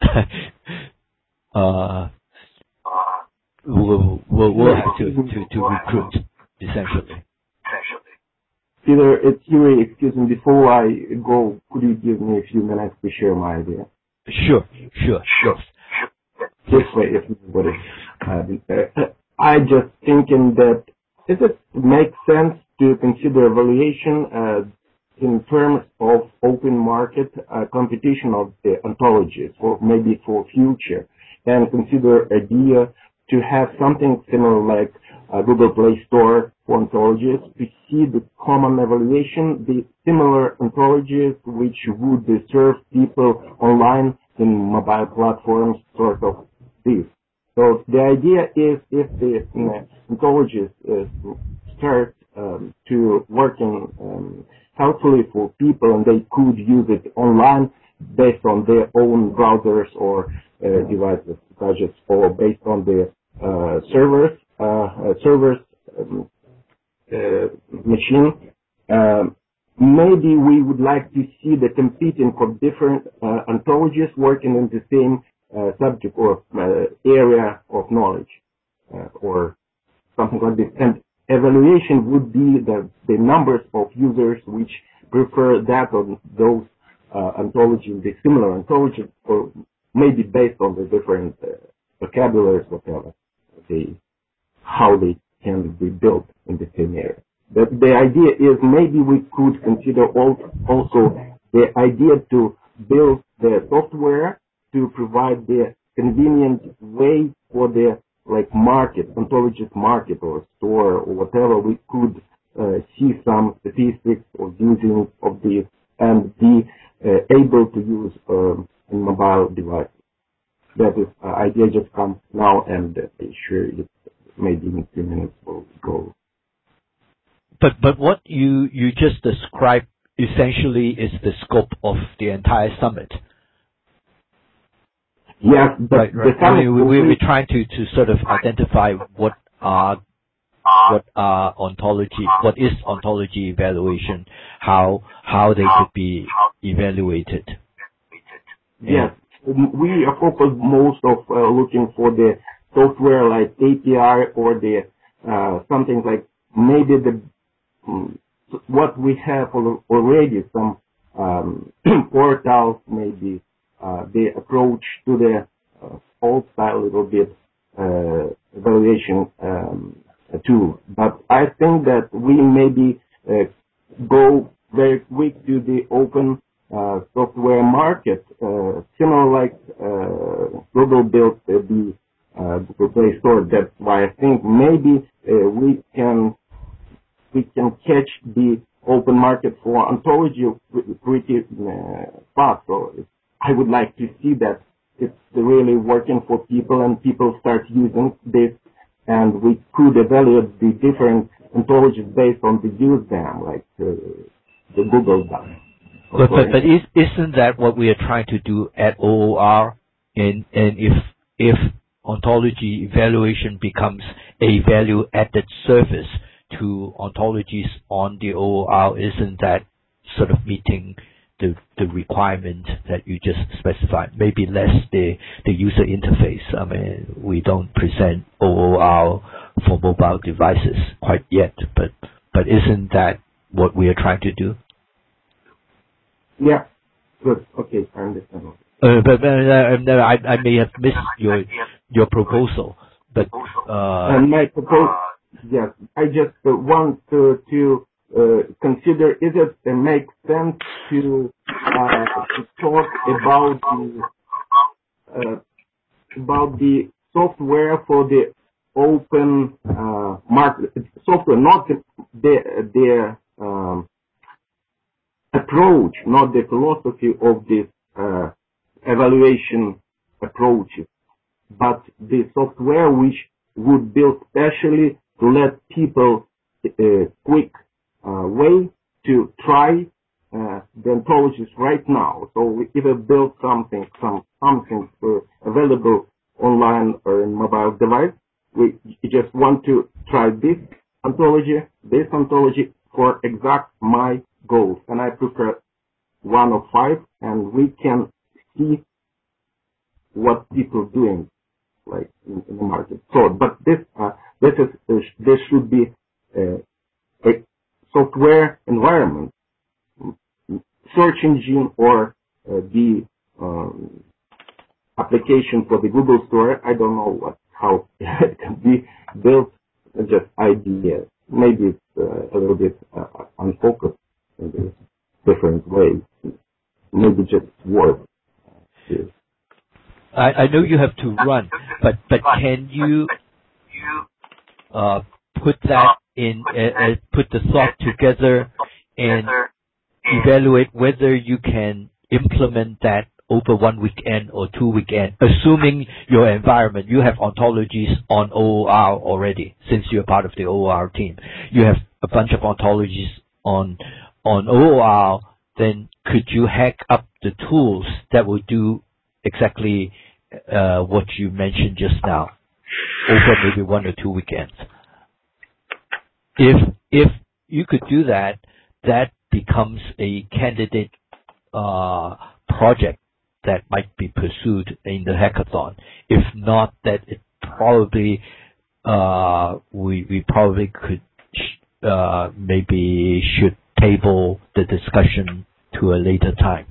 uh, we'll, we'll, we'll have to, to, to recruit, essentially. Peter, it's Yuri. Excuse me. Before I go, could you give me a few minutes to share my idea? Sure, sure, sure. This way, if anybody. Uh, I just thinking that if it makes sense to consider evaluation uh, in terms of open market uh, competition of the ontologies, or maybe for future, and consider idea to have something similar like uh, Google Play Store for ontologies to see the common evaluation, the similar ontologies which would serve people online in mobile platforms, sort of this. So the idea is if the you know, ontologies uh, start um, to working um, helpfully for people and they could use it online based on their own browsers or uh, devices, such as or based on the uh, servers, uh, uh, servers um, uh, machine. Um, maybe we would like to see the competing for different uh, ontologies working in the same uh, subject or uh, area of knowledge, uh, or something like this. And evaluation would be the, the numbers of users which prefer that or those uh, ontologies, the similar ontologies, or maybe based on the different uh, vocabularies, whatever, they, how they can be built in the same area. The, the idea is maybe we could consider also the idea to build the software to provide the convenient way for the like market, ontologist market or store or whatever we could uh, see some statistics of using of this and be uh, able to use um, a mobile device. That is uh, idea just comes now, and uh, sure it maybe in a few minutes will go. But but what you you just described essentially is the scope of the entire summit. Yes, but right, right. the summit I mean, we, we're trying to, to sort of identify what are what are ontology, what is ontology evaluation, how how they could be evaluated. Yes, we are focused most of uh, looking for the software like A P I or the uh, something like maybe the um, what we have already, some um, portals, maybe uh, the approach to the uh, old style a little bit uh, evaluation um, tool. But I think that we maybe uh, go very quick to the open uh, software market, uh, similar like uh, Google built uh, the uh, Google Play Store. That's why I think maybe uh, we can we can catch the open market for ontology pretty uh, fast. So I would like to see that it's really working for people and people start using this, and we could evaluate the different ontologies based on the use them, like uh, the Google does. But, but, but is, isn't that what we are trying to do at O O R? And, and if, if ontology evaluation becomes a value-added service to ontologies on the O O R, isn't that sort of meeting the, the requirement that you just specified? Maybe less the, the user interface. I mean, we don't present O O R for mobile devices quite yet, but, but isn't that what we are trying to do? Yeah, good. Okay, I understand. Uh, but uh, uh, I, I may have missed your your proposal, but uh, and my proposal, yes, I just uh, want to, to uh, consider is it uh, make sense to uh, to talk about the uh, about the software for the open uh, market software, not the the, the um, approach, not the philosophy of this uh, evaluation approaches, but the software which would build specially to let people uh, quick uh, way to try uh, the ontologies right now. So we either build something, some something uh, available online or in mobile device. We just want to try this ontology, this ontology for exact my goals, and I prefer one of five, and we can see what people doing, like in, in the market. So, but this, uh, this is, uh, there should be uh, a software environment, search engine, or uh, the um, application for the Google Store. I don't know what how it can be built. Just idea. Maybe it's uh, a little bit uh, unfocused in this different ways. Maybe just work. I, I know you have to run, but but can you uh, put that in, uh, uh, put the thought together and evaluate whether you can implement that over one weekend or two weekend, assuming your environment, you have ontologies on O O R already, since you're part of the O O R team. You have a bunch of ontologies on on O O R, then could you hack up the tools that will do exactly uh, what you mentioned just now over maybe one or two weekends? If if you could do that, that becomes a candidate uh, project that might be pursued in the hackathon. If not, that it probably uh, we we probably could uh, maybe should table the discussion to a later time.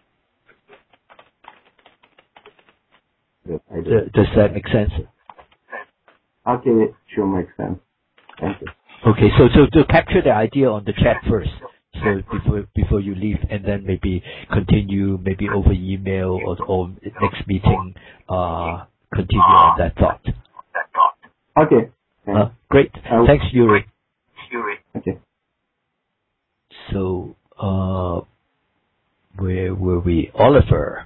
Yes, I do. Does, does that make sense? Okay, it sure makes sense. Thank you. Okay, so so to capture the idea on the chat first. So before before you leave, and then maybe continue maybe over email or, or next meeting, uh, continue on that thought. Okay. Uh, great. Uh, Thanks, Yuri. Okay. so uh, where were we? Oliver.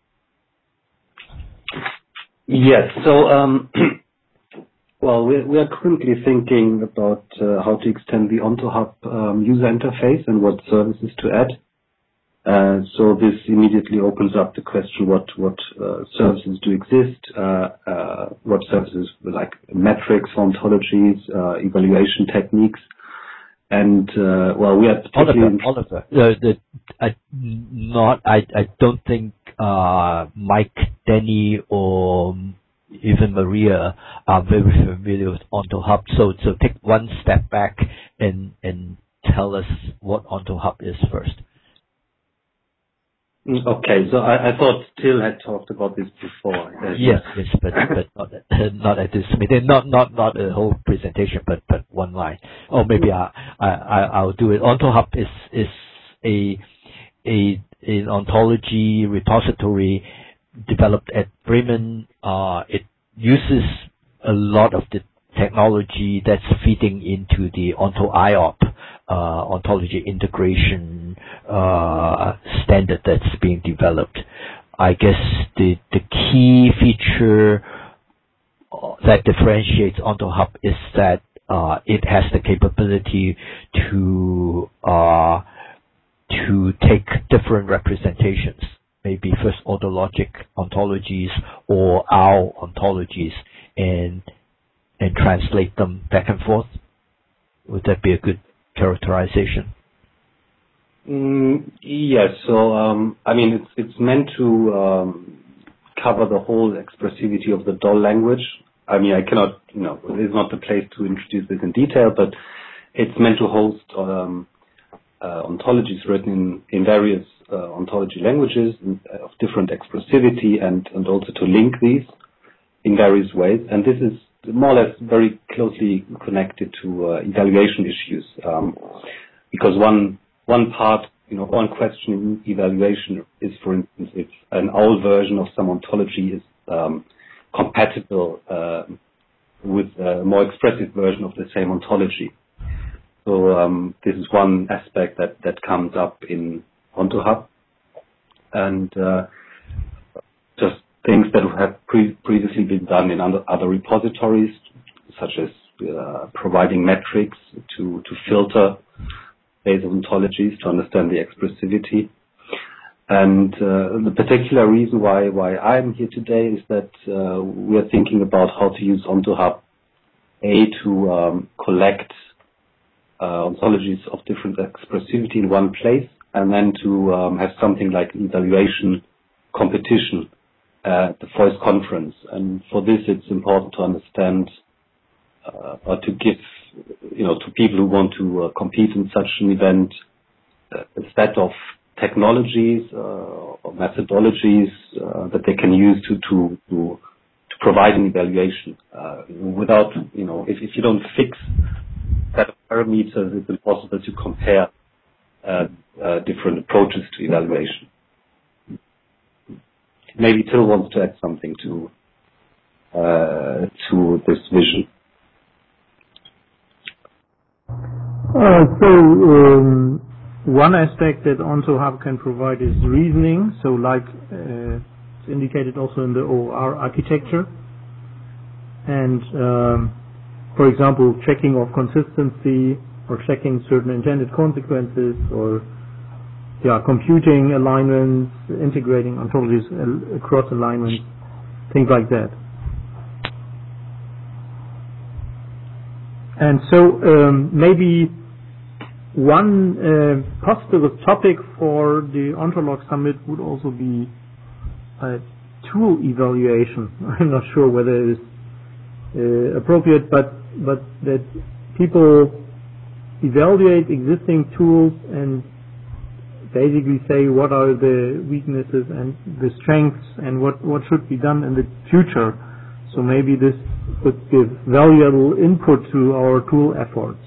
Yes. So, um, well, we we are currently thinking about uh, how to extend the OntoHub um, user interface and what services to add. Uh, so this immediately opens up the question: what what uh, services do exist? Uh, uh, what services like metrics, ontologies, uh, evaluation techniques? And uh, well, we are particularly Oliver. Oliver. Uh, the, I, not. I. I don't think uh, Mike, Danny, or even Maria are very familiar with OntoHub. So, so take one step back and and tell us what OntoHub is first. Okay, so I, I thought Till had talked about this before. Uh, yes, yes, but but not at, not at this meeting, not not not a whole presentation, but but one line. Or maybe I I I'll do it. OntoHub is is a a an ontology repository developed at Bremen. Uh, it uses a lot of the technology that's feeding into the Onto I O P, uh, ontology integration uh, standard that's being developed. I guess the the key feature that differentiates OntoHub is that uh, it has the capability to uh, to take different representations, maybe first order logic ontologies or O W L ontologies, and and translate them back and forth. Would that be a good characterization? Mm, yes. So, um, I mean, it's it's meant to um, cover the whole expressivity of the D O L language. I mean, I cannot, you know, it's not the place to introduce this in detail, but it's meant to host um, uh, ontologies written in, in various uh, ontology languages of different expressivity, and, and also to link these in various ways. And this is more or less very closely connected to uh, evaluation issues, um, because one one part, you know, one question in evaluation is, for instance, if an old version of some ontology is um, compatible uh, with a more expressive version of the same ontology. So um, this is one aspect that, that comes up in OntoHub, and uh, just things that have pre- previously been done in other, other repositories, such as uh, providing metrics to, to filter base of ontologies to understand the expressivity. And uh, the particular reason why, why I'm here today is that uh, we are thinking about how to use OntoHub A to um, collect uh, ontologies of different expressivity in one place, and then to um, have something like an evaluation competition at the voice conference. And for this, it's important to understand uh, or to give, you know, to people who want to uh, compete in such an event, uh, a set of technologies uh, or methodologies uh, that they can use to to to, to provide an evaluation. Uh, without, you know, if, if you don't fix set of parameters, it's impossible to compare uh, uh, different approaches to evaluation. Maybe Till wants to add something to uh, to this vision. Uh, so um, one aspect that OntoHub can provide is reasoning. So, like uh, it's indicated also in the O O R architecture, and um, for example, checking of consistency or checking certain intended consequences, or yeah, computing alignments, integrating ontologies across alignments, things like that. And so um, maybe one uh, possible topic for the Ontolog Summit would also be uh, tool evaluation. I'm not sure whether it is uh, appropriate, but but that people evaluate existing tools and basically say what are the weaknesses and the strengths and what, what should be done in the future. So maybe this could give valuable input to our tool efforts.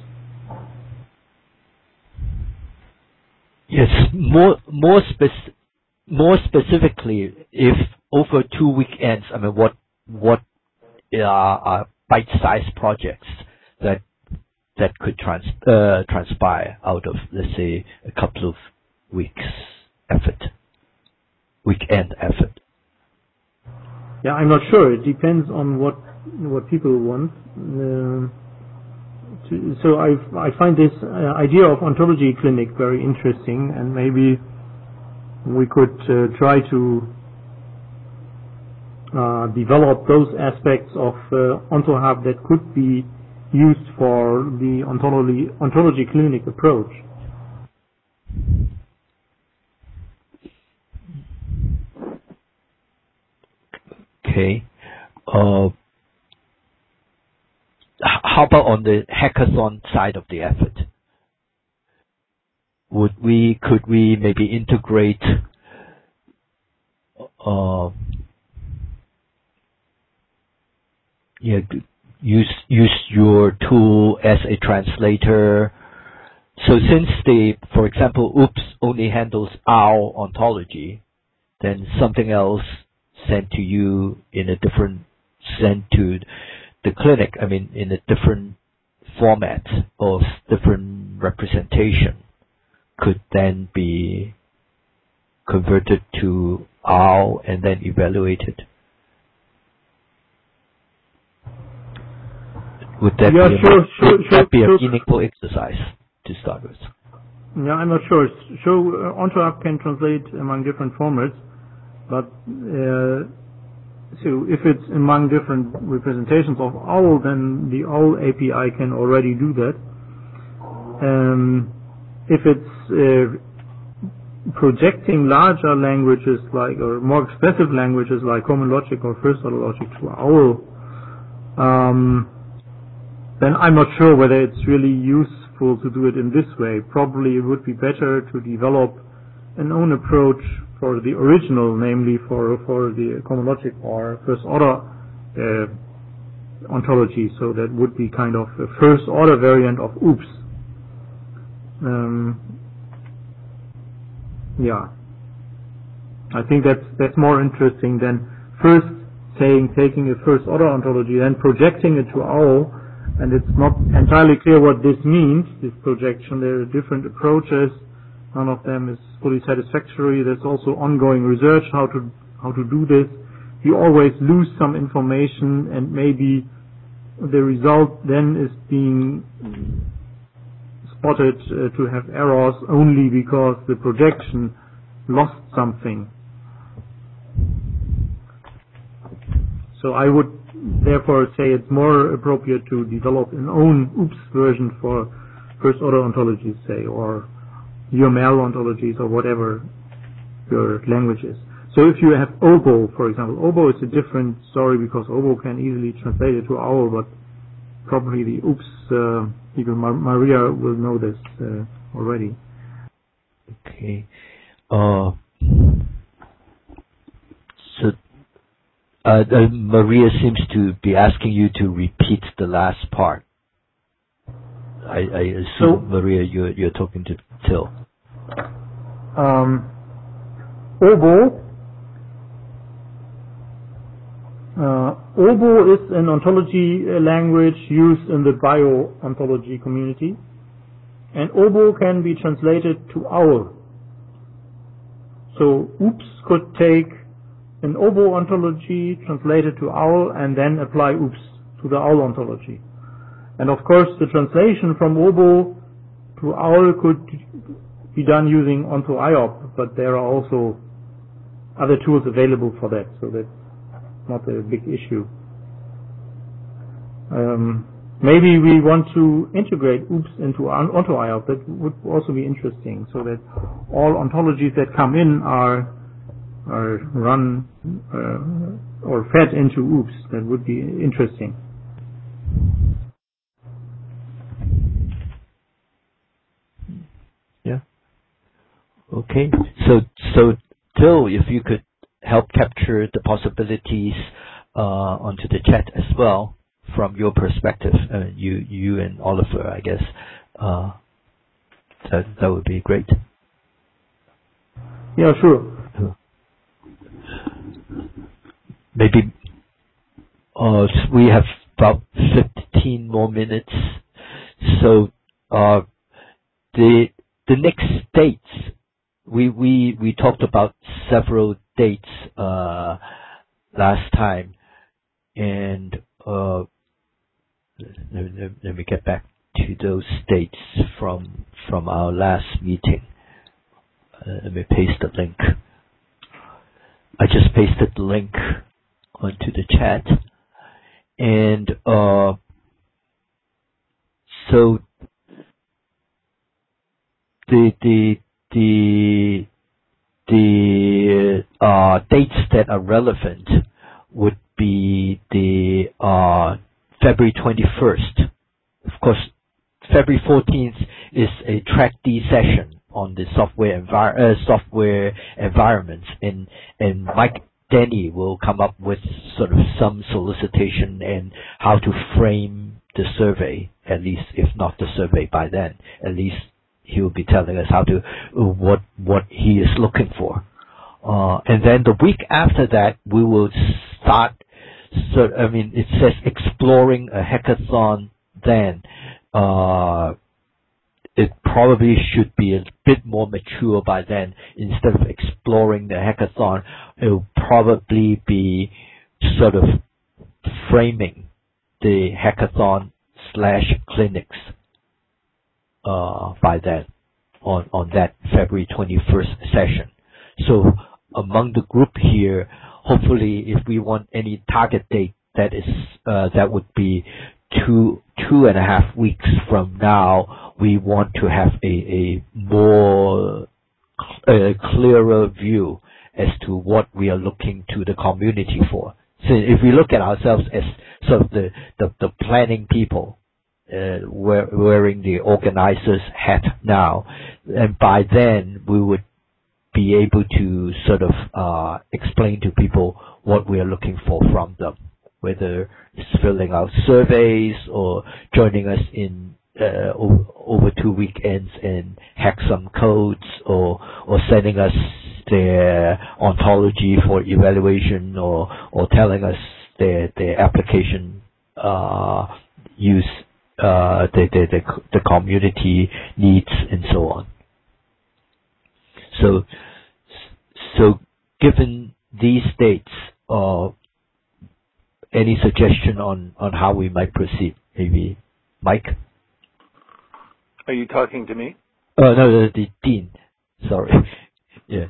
Yes, more more spec- more specifically, if over two weekends, I mean, what what are, are bite-sized projects that that could trans, uh, transpire out of, let's say, a couple of weeks effort, weekend effort? Yeah, I'm not sure. It depends on what what people want. Uh, to, so I I find this uh, idea of ontology clinic very interesting, and maybe we could uh, try to uh, develop those aspects of uh, OntoHub that could be used for the ontology ontology clinic approach. Okay. Uh, how about on the hackathon side of the effort? Would we, could we maybe integrate uh, yeah, use use your tool as a translator? So since the, for example, OOPS only handles our ontology, then something else sent to you in a different, sent to the clinic, I mean, in a different format of different representation could then be converted to O W L and then evaluated. Would that yeah, be, sure, a, sure, would sure, that be sure. a meaningful exercise to start with? Yeah, I'm not sure. So uh, OntoHub can translate among different formats, but uh, so if it's among different representations of O W L, then the O W L A P I can already do that. Um, if it's uh, projecting larger languages like, or more expressive languages like common logic or first order logic to O W L, um, then I'm not sure whether it's really useful to do it in this way. Probably it would be better to develop an own approach for the original, namely for for the common logic or first order uh, ontology. So that would be kind of a first order variant of OOPS. Um, yeah, I think that's that's more interesting than first saying taking a first order ontology, then projecting it to O W L. And it's not entirely clear what this means, this projection. There are different approaches. None of them is fully satisfactory. There's also ongoing research how to how to do this. You always lose some information, and maybe the result then is being spotted uh, to have errors only because the projection lost something. So I would therefore say it's more appropriate to develop an own OOPS version for first order ontologies, say, or U M L ontologies, or whatever your language is. So if you have OBO, for example, OBO is a different story because OBO can easily translate it to O W L, but probably the OOPS, uh, even Mar- Maria will know this uh, already. Okay. Uh, so Uh, uh, Maria seems to be asking you to repeat the last part. I, I assume, so, Maria, you're, you're talking to Till. Um, OBO. Uh, OBO is an ontology language used in the bio-ontology community. And OBO can be translated to O W L. So OOPS could take an OBO ontology translated to O W L and then apply OOPS to the O W L ontology. And of course the translation from OBO to O W L could be done using Onto I O P, but there are also other tools available for that, so that's not a big issue. Um, maybe we want to integrate OOPS into Onto I O P. That would also be interesting, so that all ontologies that come in are are run uh, or fed into OOPS. That would be interesting. Yeah. Okay. So, so Till, if you could help capture the possibilities uh, onto the chat as well from your perspective, uh, you, you and Oliver, I guess, uh, that that would be great. Yeah, sure. Maybe uh, we have about fifteen more minutes, so uh, the the next dates, we we we talked about several dates uh, last time, and uh, let, let, let me get back to those dates from from our last meeting. Uh, let me paste the link. I just pasted the link onto the chat, and uh, so the the the the uh, dates that are relevant would be the uh, February twenty-first. Of course, February fourteenth is a Track D session on the software envir- uh, software environments, and and Mike Denny will come up with sort of some solicitation and how to frame the survey, at least if not the survey by then, at least he will be telling us how to uh, what what he is looking for. Uh, and then the week after that, we will start. So I mean, it says exploring a hackathon. Then uh, it probably should be a bit more mature by then. Instead of exploring the hackathon, it will probably be sort of framing the hackathon slash clinics uh, by then on, on that February twenty-first session. So among the group here, hopefully if we want any target date, that is uh, that would be two two and a half weeks from now. We want to have a, a more a clearer view as to what we are looking to the community for. So if we look at ourselves as sort of the, the, the planning people, uh, wear, wearing the organizer's hat now, and by then we would be able to sort of uh, explain to people what we are looking for from them, whether it's filling out surveys or joining us in uh, over, over two weekends and hack some codes, or or sending us their ontology for evaluation, or or telling us their their application uh, use uh, the, the the the community needs and so on. So so given these dates, uh, any suggestion on, on how we might proceed? Maybe Mike? Are you talking to me? Oh, no, the, the dean. Sorry. Yeah.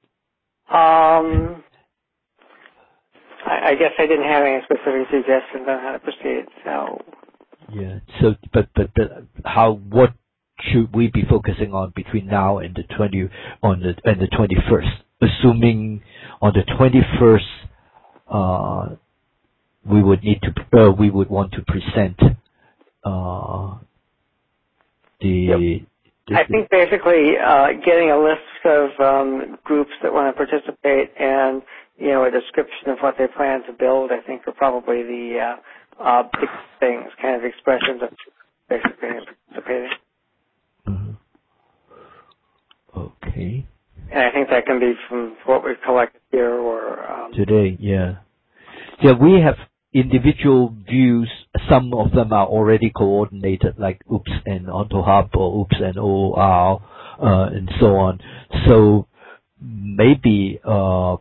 Um, I, I guess I didn't have any specific suggestions on how to proceed, so. Yeah. So, but, but, but how, what should we be focusing on between now and the twenty, on the, and the twenty-first? Assuming on the twenty-first, uh, we would need to, uh, we would want to present, uh, the, yep. the I think basically, uh, getting a list of, um, groups that want to participate and, you know, a description of what they plan to build, I think are probably the, uh, uh, big things, kind of expressions of basically participating. Mm-hmm. Okay. And I think that can be from what we've collected here or, um, today, yeah. Yeah, we have individual views. Some of them are already coordinated, like OOPS and OntoHub, or OOPS and O O R, uh, and so on. So maybe uh,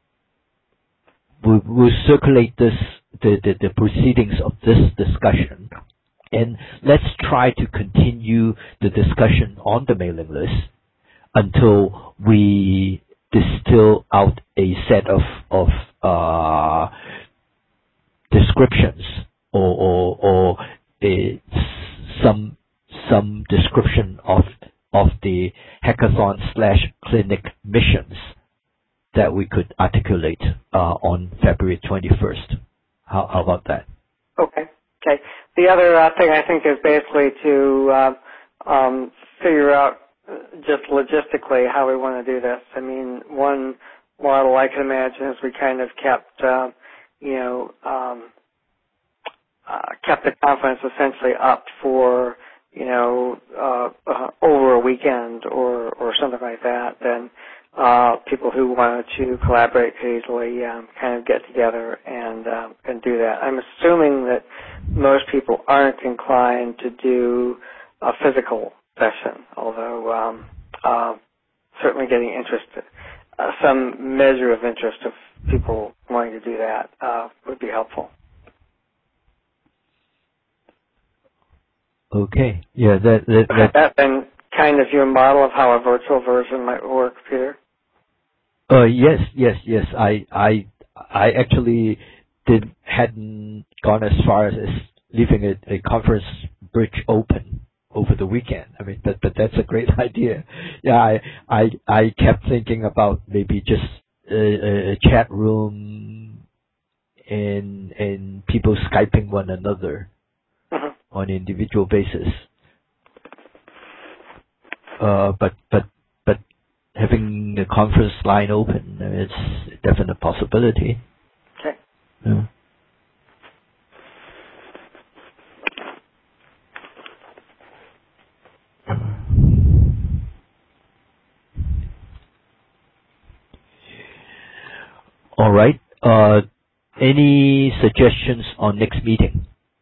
we will circulate this, the, the, the proceedings of this discussion, and let's try to continue the discussion on the mailing list until we distill out a set of of uh, descriptions, or or, or a, some some description of of the hackathon slash clinic missions that we could articulate uh, on February twenty-first. How, how about that? Okay. Okay. The other uh, thing I think is basically to uh, um, figure out just logistically how we want to do this. I mean, one model I can imagine is we kind of kept, uh, you know, um, uh, kept the conference essentially up for, you know, uh, uh, over a weekend or, or something like that. Then uh, people who wanted to collaborate could easily um, kind of get together and um, and do that. I'm assuming that most people aren't inclined to do a physical session, although um, uh, certainly getting interest, uh, some measure of interest of people wanting to do that uh, would be helpful. Okay. Yeah, that that Has that been kind of your model of how a virtual version might work, Peter? Uh, yes, yes, yes. I, I, I actually did hadn't gone as far as leaving a, a conference bridge open over the weekend. I mean, that, but that's a great idea. Yeah, I, I, I kept thinking about maybe just a, a chat room and and people Skyping one another Mm-hmm. on an individual basis. Uh, but but but having the conference line open, uh, it's a definite possibility. Okay. Yeah. All right. Uh, any suggestions on next meeting?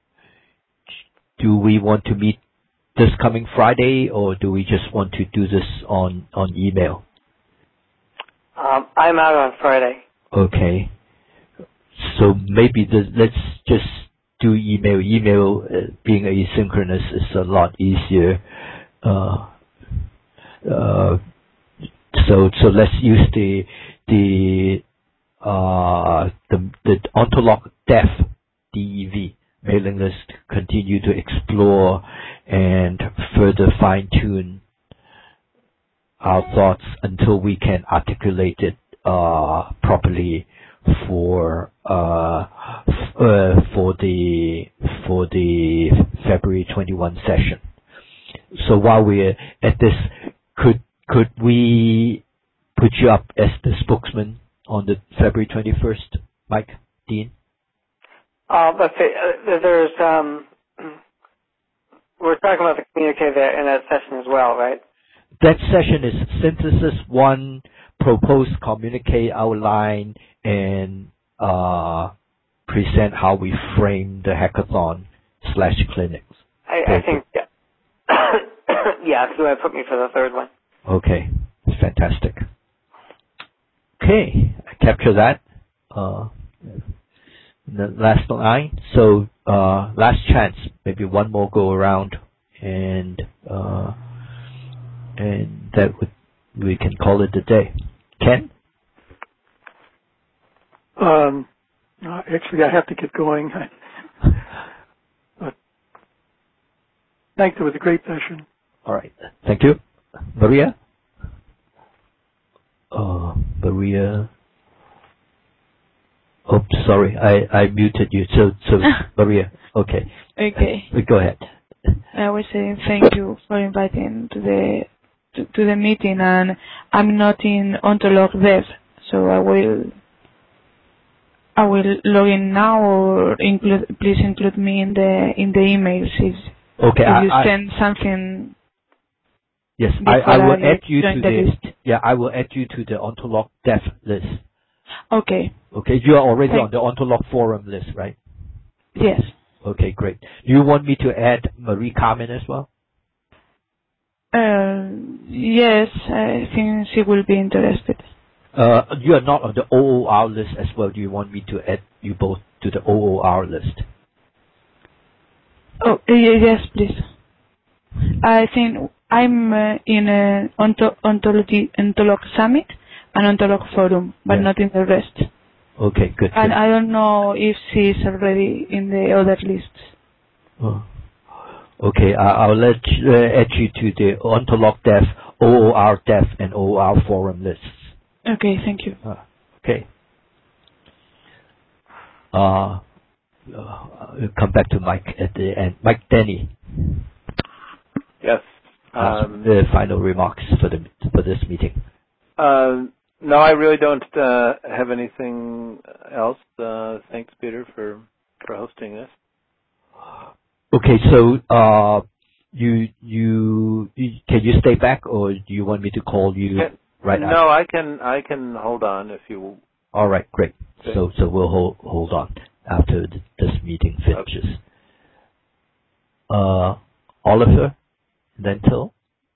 Do we want to meet this coming Friday, or do we just want to do this on, on email? Um, I'm out on Friday. Okay. So maybe the, let's just do email. Email uh, being asynchronous is a lot easier. Uh, uh, so so let's use the the uh, the the Ontolog Dev D E V mailing list to continue to explore and further fine tune our thoughts until we can articulate it uh, properly for uh, f- uh, for the for the February twenty-first session. So while we're at this, could could we put you up as the spokesman on the February twenty-first, Mike, Dean? Uh, let's see. Uh, there's um, we're talking about the communique there in that session as well, right? That session is synthesis one, propose, communicate, outline, and uh, present how we frame the hackathon slash clinics. I, I think, yeah. Yeah, so I put me for the third one. Okay, fantastic. Okay, I capture that. Uh, the last line. So uh, last chance, maybe one more go around, and uh, and that would we can call it a day. Ken? Um, uh, actually, I have to get going. But thanks. It was a great session. All right. Thank you. Maria? Oh, Maria. Oh, sorry. I, I muted you. So, so Maria. Okay. Okay. Uh, go ahead. I was saying thank you for inviting to the to, to the meeting, and I'm not in Ontolog Dev, so I will I will log in now, or include please include me in the in the emails if Okay. if I, you I, send something. yes, I, I will I add you to the the list. yeah. I will add you to the Ontolog Dev list. Okay. Okay. You are already Thank on the Ontolog forum list, right? Yes. Okay, great. Do you want me to add Marie Carmen as well? Uh, yes, I think she will be interested. Uh, you are not on the O O R list as well. Do you want me to add you both to the O O R list? Oh, y- yes, please. I think I'm uh, in a onto- ontology Ontolog Summit and Ontolog Forum, but Yeah. not in the rest. Okay, good. And good. I don't know if she's already in the other lists. Oh. Okay, I, I'll let you, uh, add you to the Ontolog Dev, O O R Dev, and O O R Forum lists. Okay, thank you. Uh, okay. Uh, uh, I'll come back to Mike at the end. Mike Denny. Yes. Uh, Um, the final remarks for the for this meeting. uh, no, I really don't uh, have anything else. Uh, thanks, Peter, for for hosting this. Okay, so uh, you, you you can you stay back, or do you want me to call you Can, right no, after? I can I can hold on if you. All right, great. Okay. So so we'll hold hold on after th- this meeting finishes. Uh, Oliver, Then Till?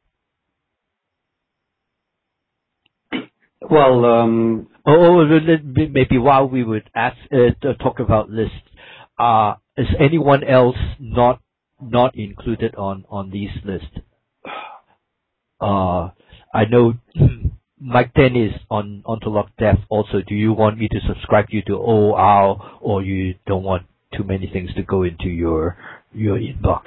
Well, um, oh, maybe while we would ask, uh, talk about lists, uh, is anyone else not not included on on these lists? Uh, I know Mike Den is on Ontolog Dev also. Do you want me to subscribe you to O O R, or you don't want too many things to go into your your inbox?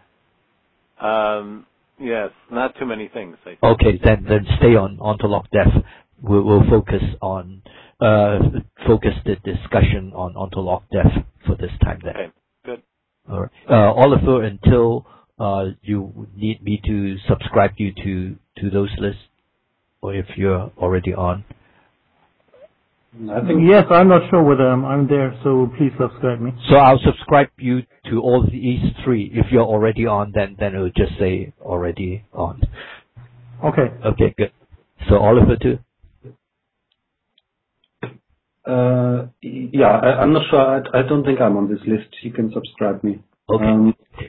Um, yes, not too many things. I think. Okay, then then stay on Ontolog Dev. We'll, we'll focus on uh, focus the discussion on Ontolog Dev for this time. Then. Okay, good. All right, uh, Oliver. Until uh, you need me to subscribe you to to those lists, or if you're already on. I think yes, I'm not sure whether I'm, I'm there, so please subscribe me. So I'll subscribe you to all these three. If you're already on, then then it'll just say already on. Okay. Okay, good. So Oliver too. Uh, yeah, I, I'm not sure. I, I don't think I'm on this list. You can subscribe me. Okay. Um,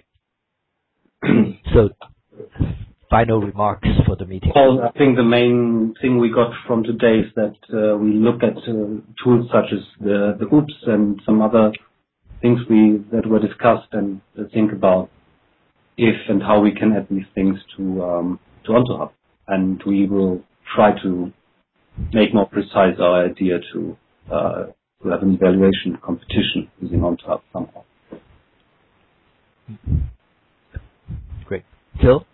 so, final remarks for the meeting. Well, I think the main thing we got from today is that uh, we look at uh, tools such as the, the OOPS and some other things we that were discussed, and uh, think about if and how we can add these things to um, to OntoHub. And we will try to make more precise our idea to uh, to have an evaluation competition using OntoHub somehow. Great. Phil?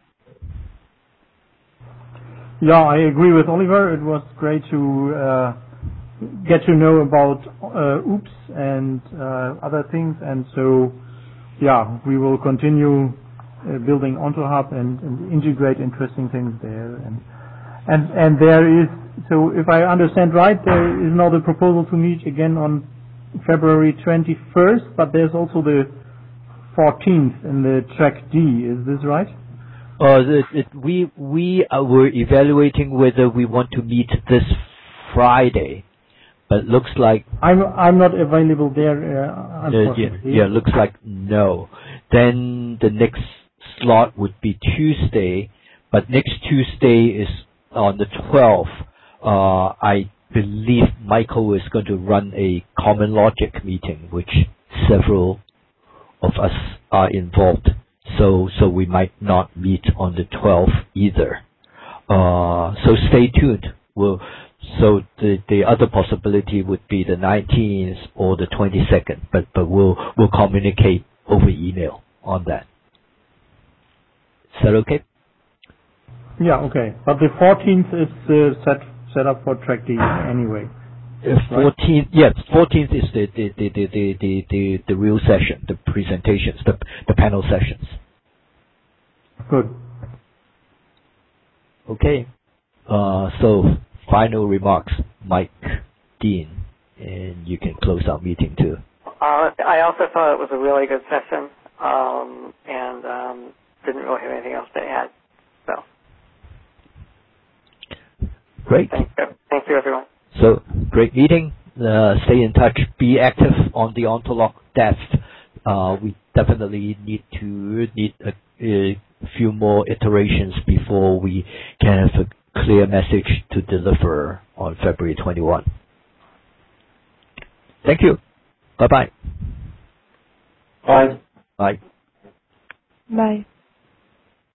Yeah, I agree with Oliver. It was great to uh, get to know about uh, OOPS and uh, other things. And so, yeah, we will continue uh, building OntoHub and, and integrate interesting things there. And, and, and there is, so if I understand right, there is now the proposal to meet again on February twenty-first, but there's also the fourteenth in the track D. Is this right? Uh, it, it, we we uh, were evaluating whether we want to meet this Friday, but looks like I'm I'm not available there. Uh, unfortunately. Uh, yeah, yeah, looks like no. Then the next slot would be Tuesday, but next Tuesday is on the twelfth. Uh, I believe Michael is going to run a Common Logic meeting, which several of us are involved. So, so we might not meet on the twelfth either. Uh, so stay tuned. We'll, so the, the other possibility would be the nineteenth or the twenty-second, but, but we'll, we'll communicate over email on that. Is that okay? Yeah, okay. But the fourteenth is uh, set, set up for track D anyway. fourteenth, yes, fourteenth is the, the, the, the, the, the, the, the real session, the presentations, the, the panel sessions. Good. Okay. Uh, so, final remarks, Mike Dean, and you can close our meeting too. Uh, I also thought it was a really good session, um, and um, didn't really have anything else to add. So, great. Thank you, thank you, everyone. So, great meeting. Uh, stay in touch. Be active on the Ontolog Dev. Uh, we definitely need to need a, a few more iterations before we can have a clear message to deliver on February twenty-first. Thank you. Bye-bye. Bye. Bye. Bye.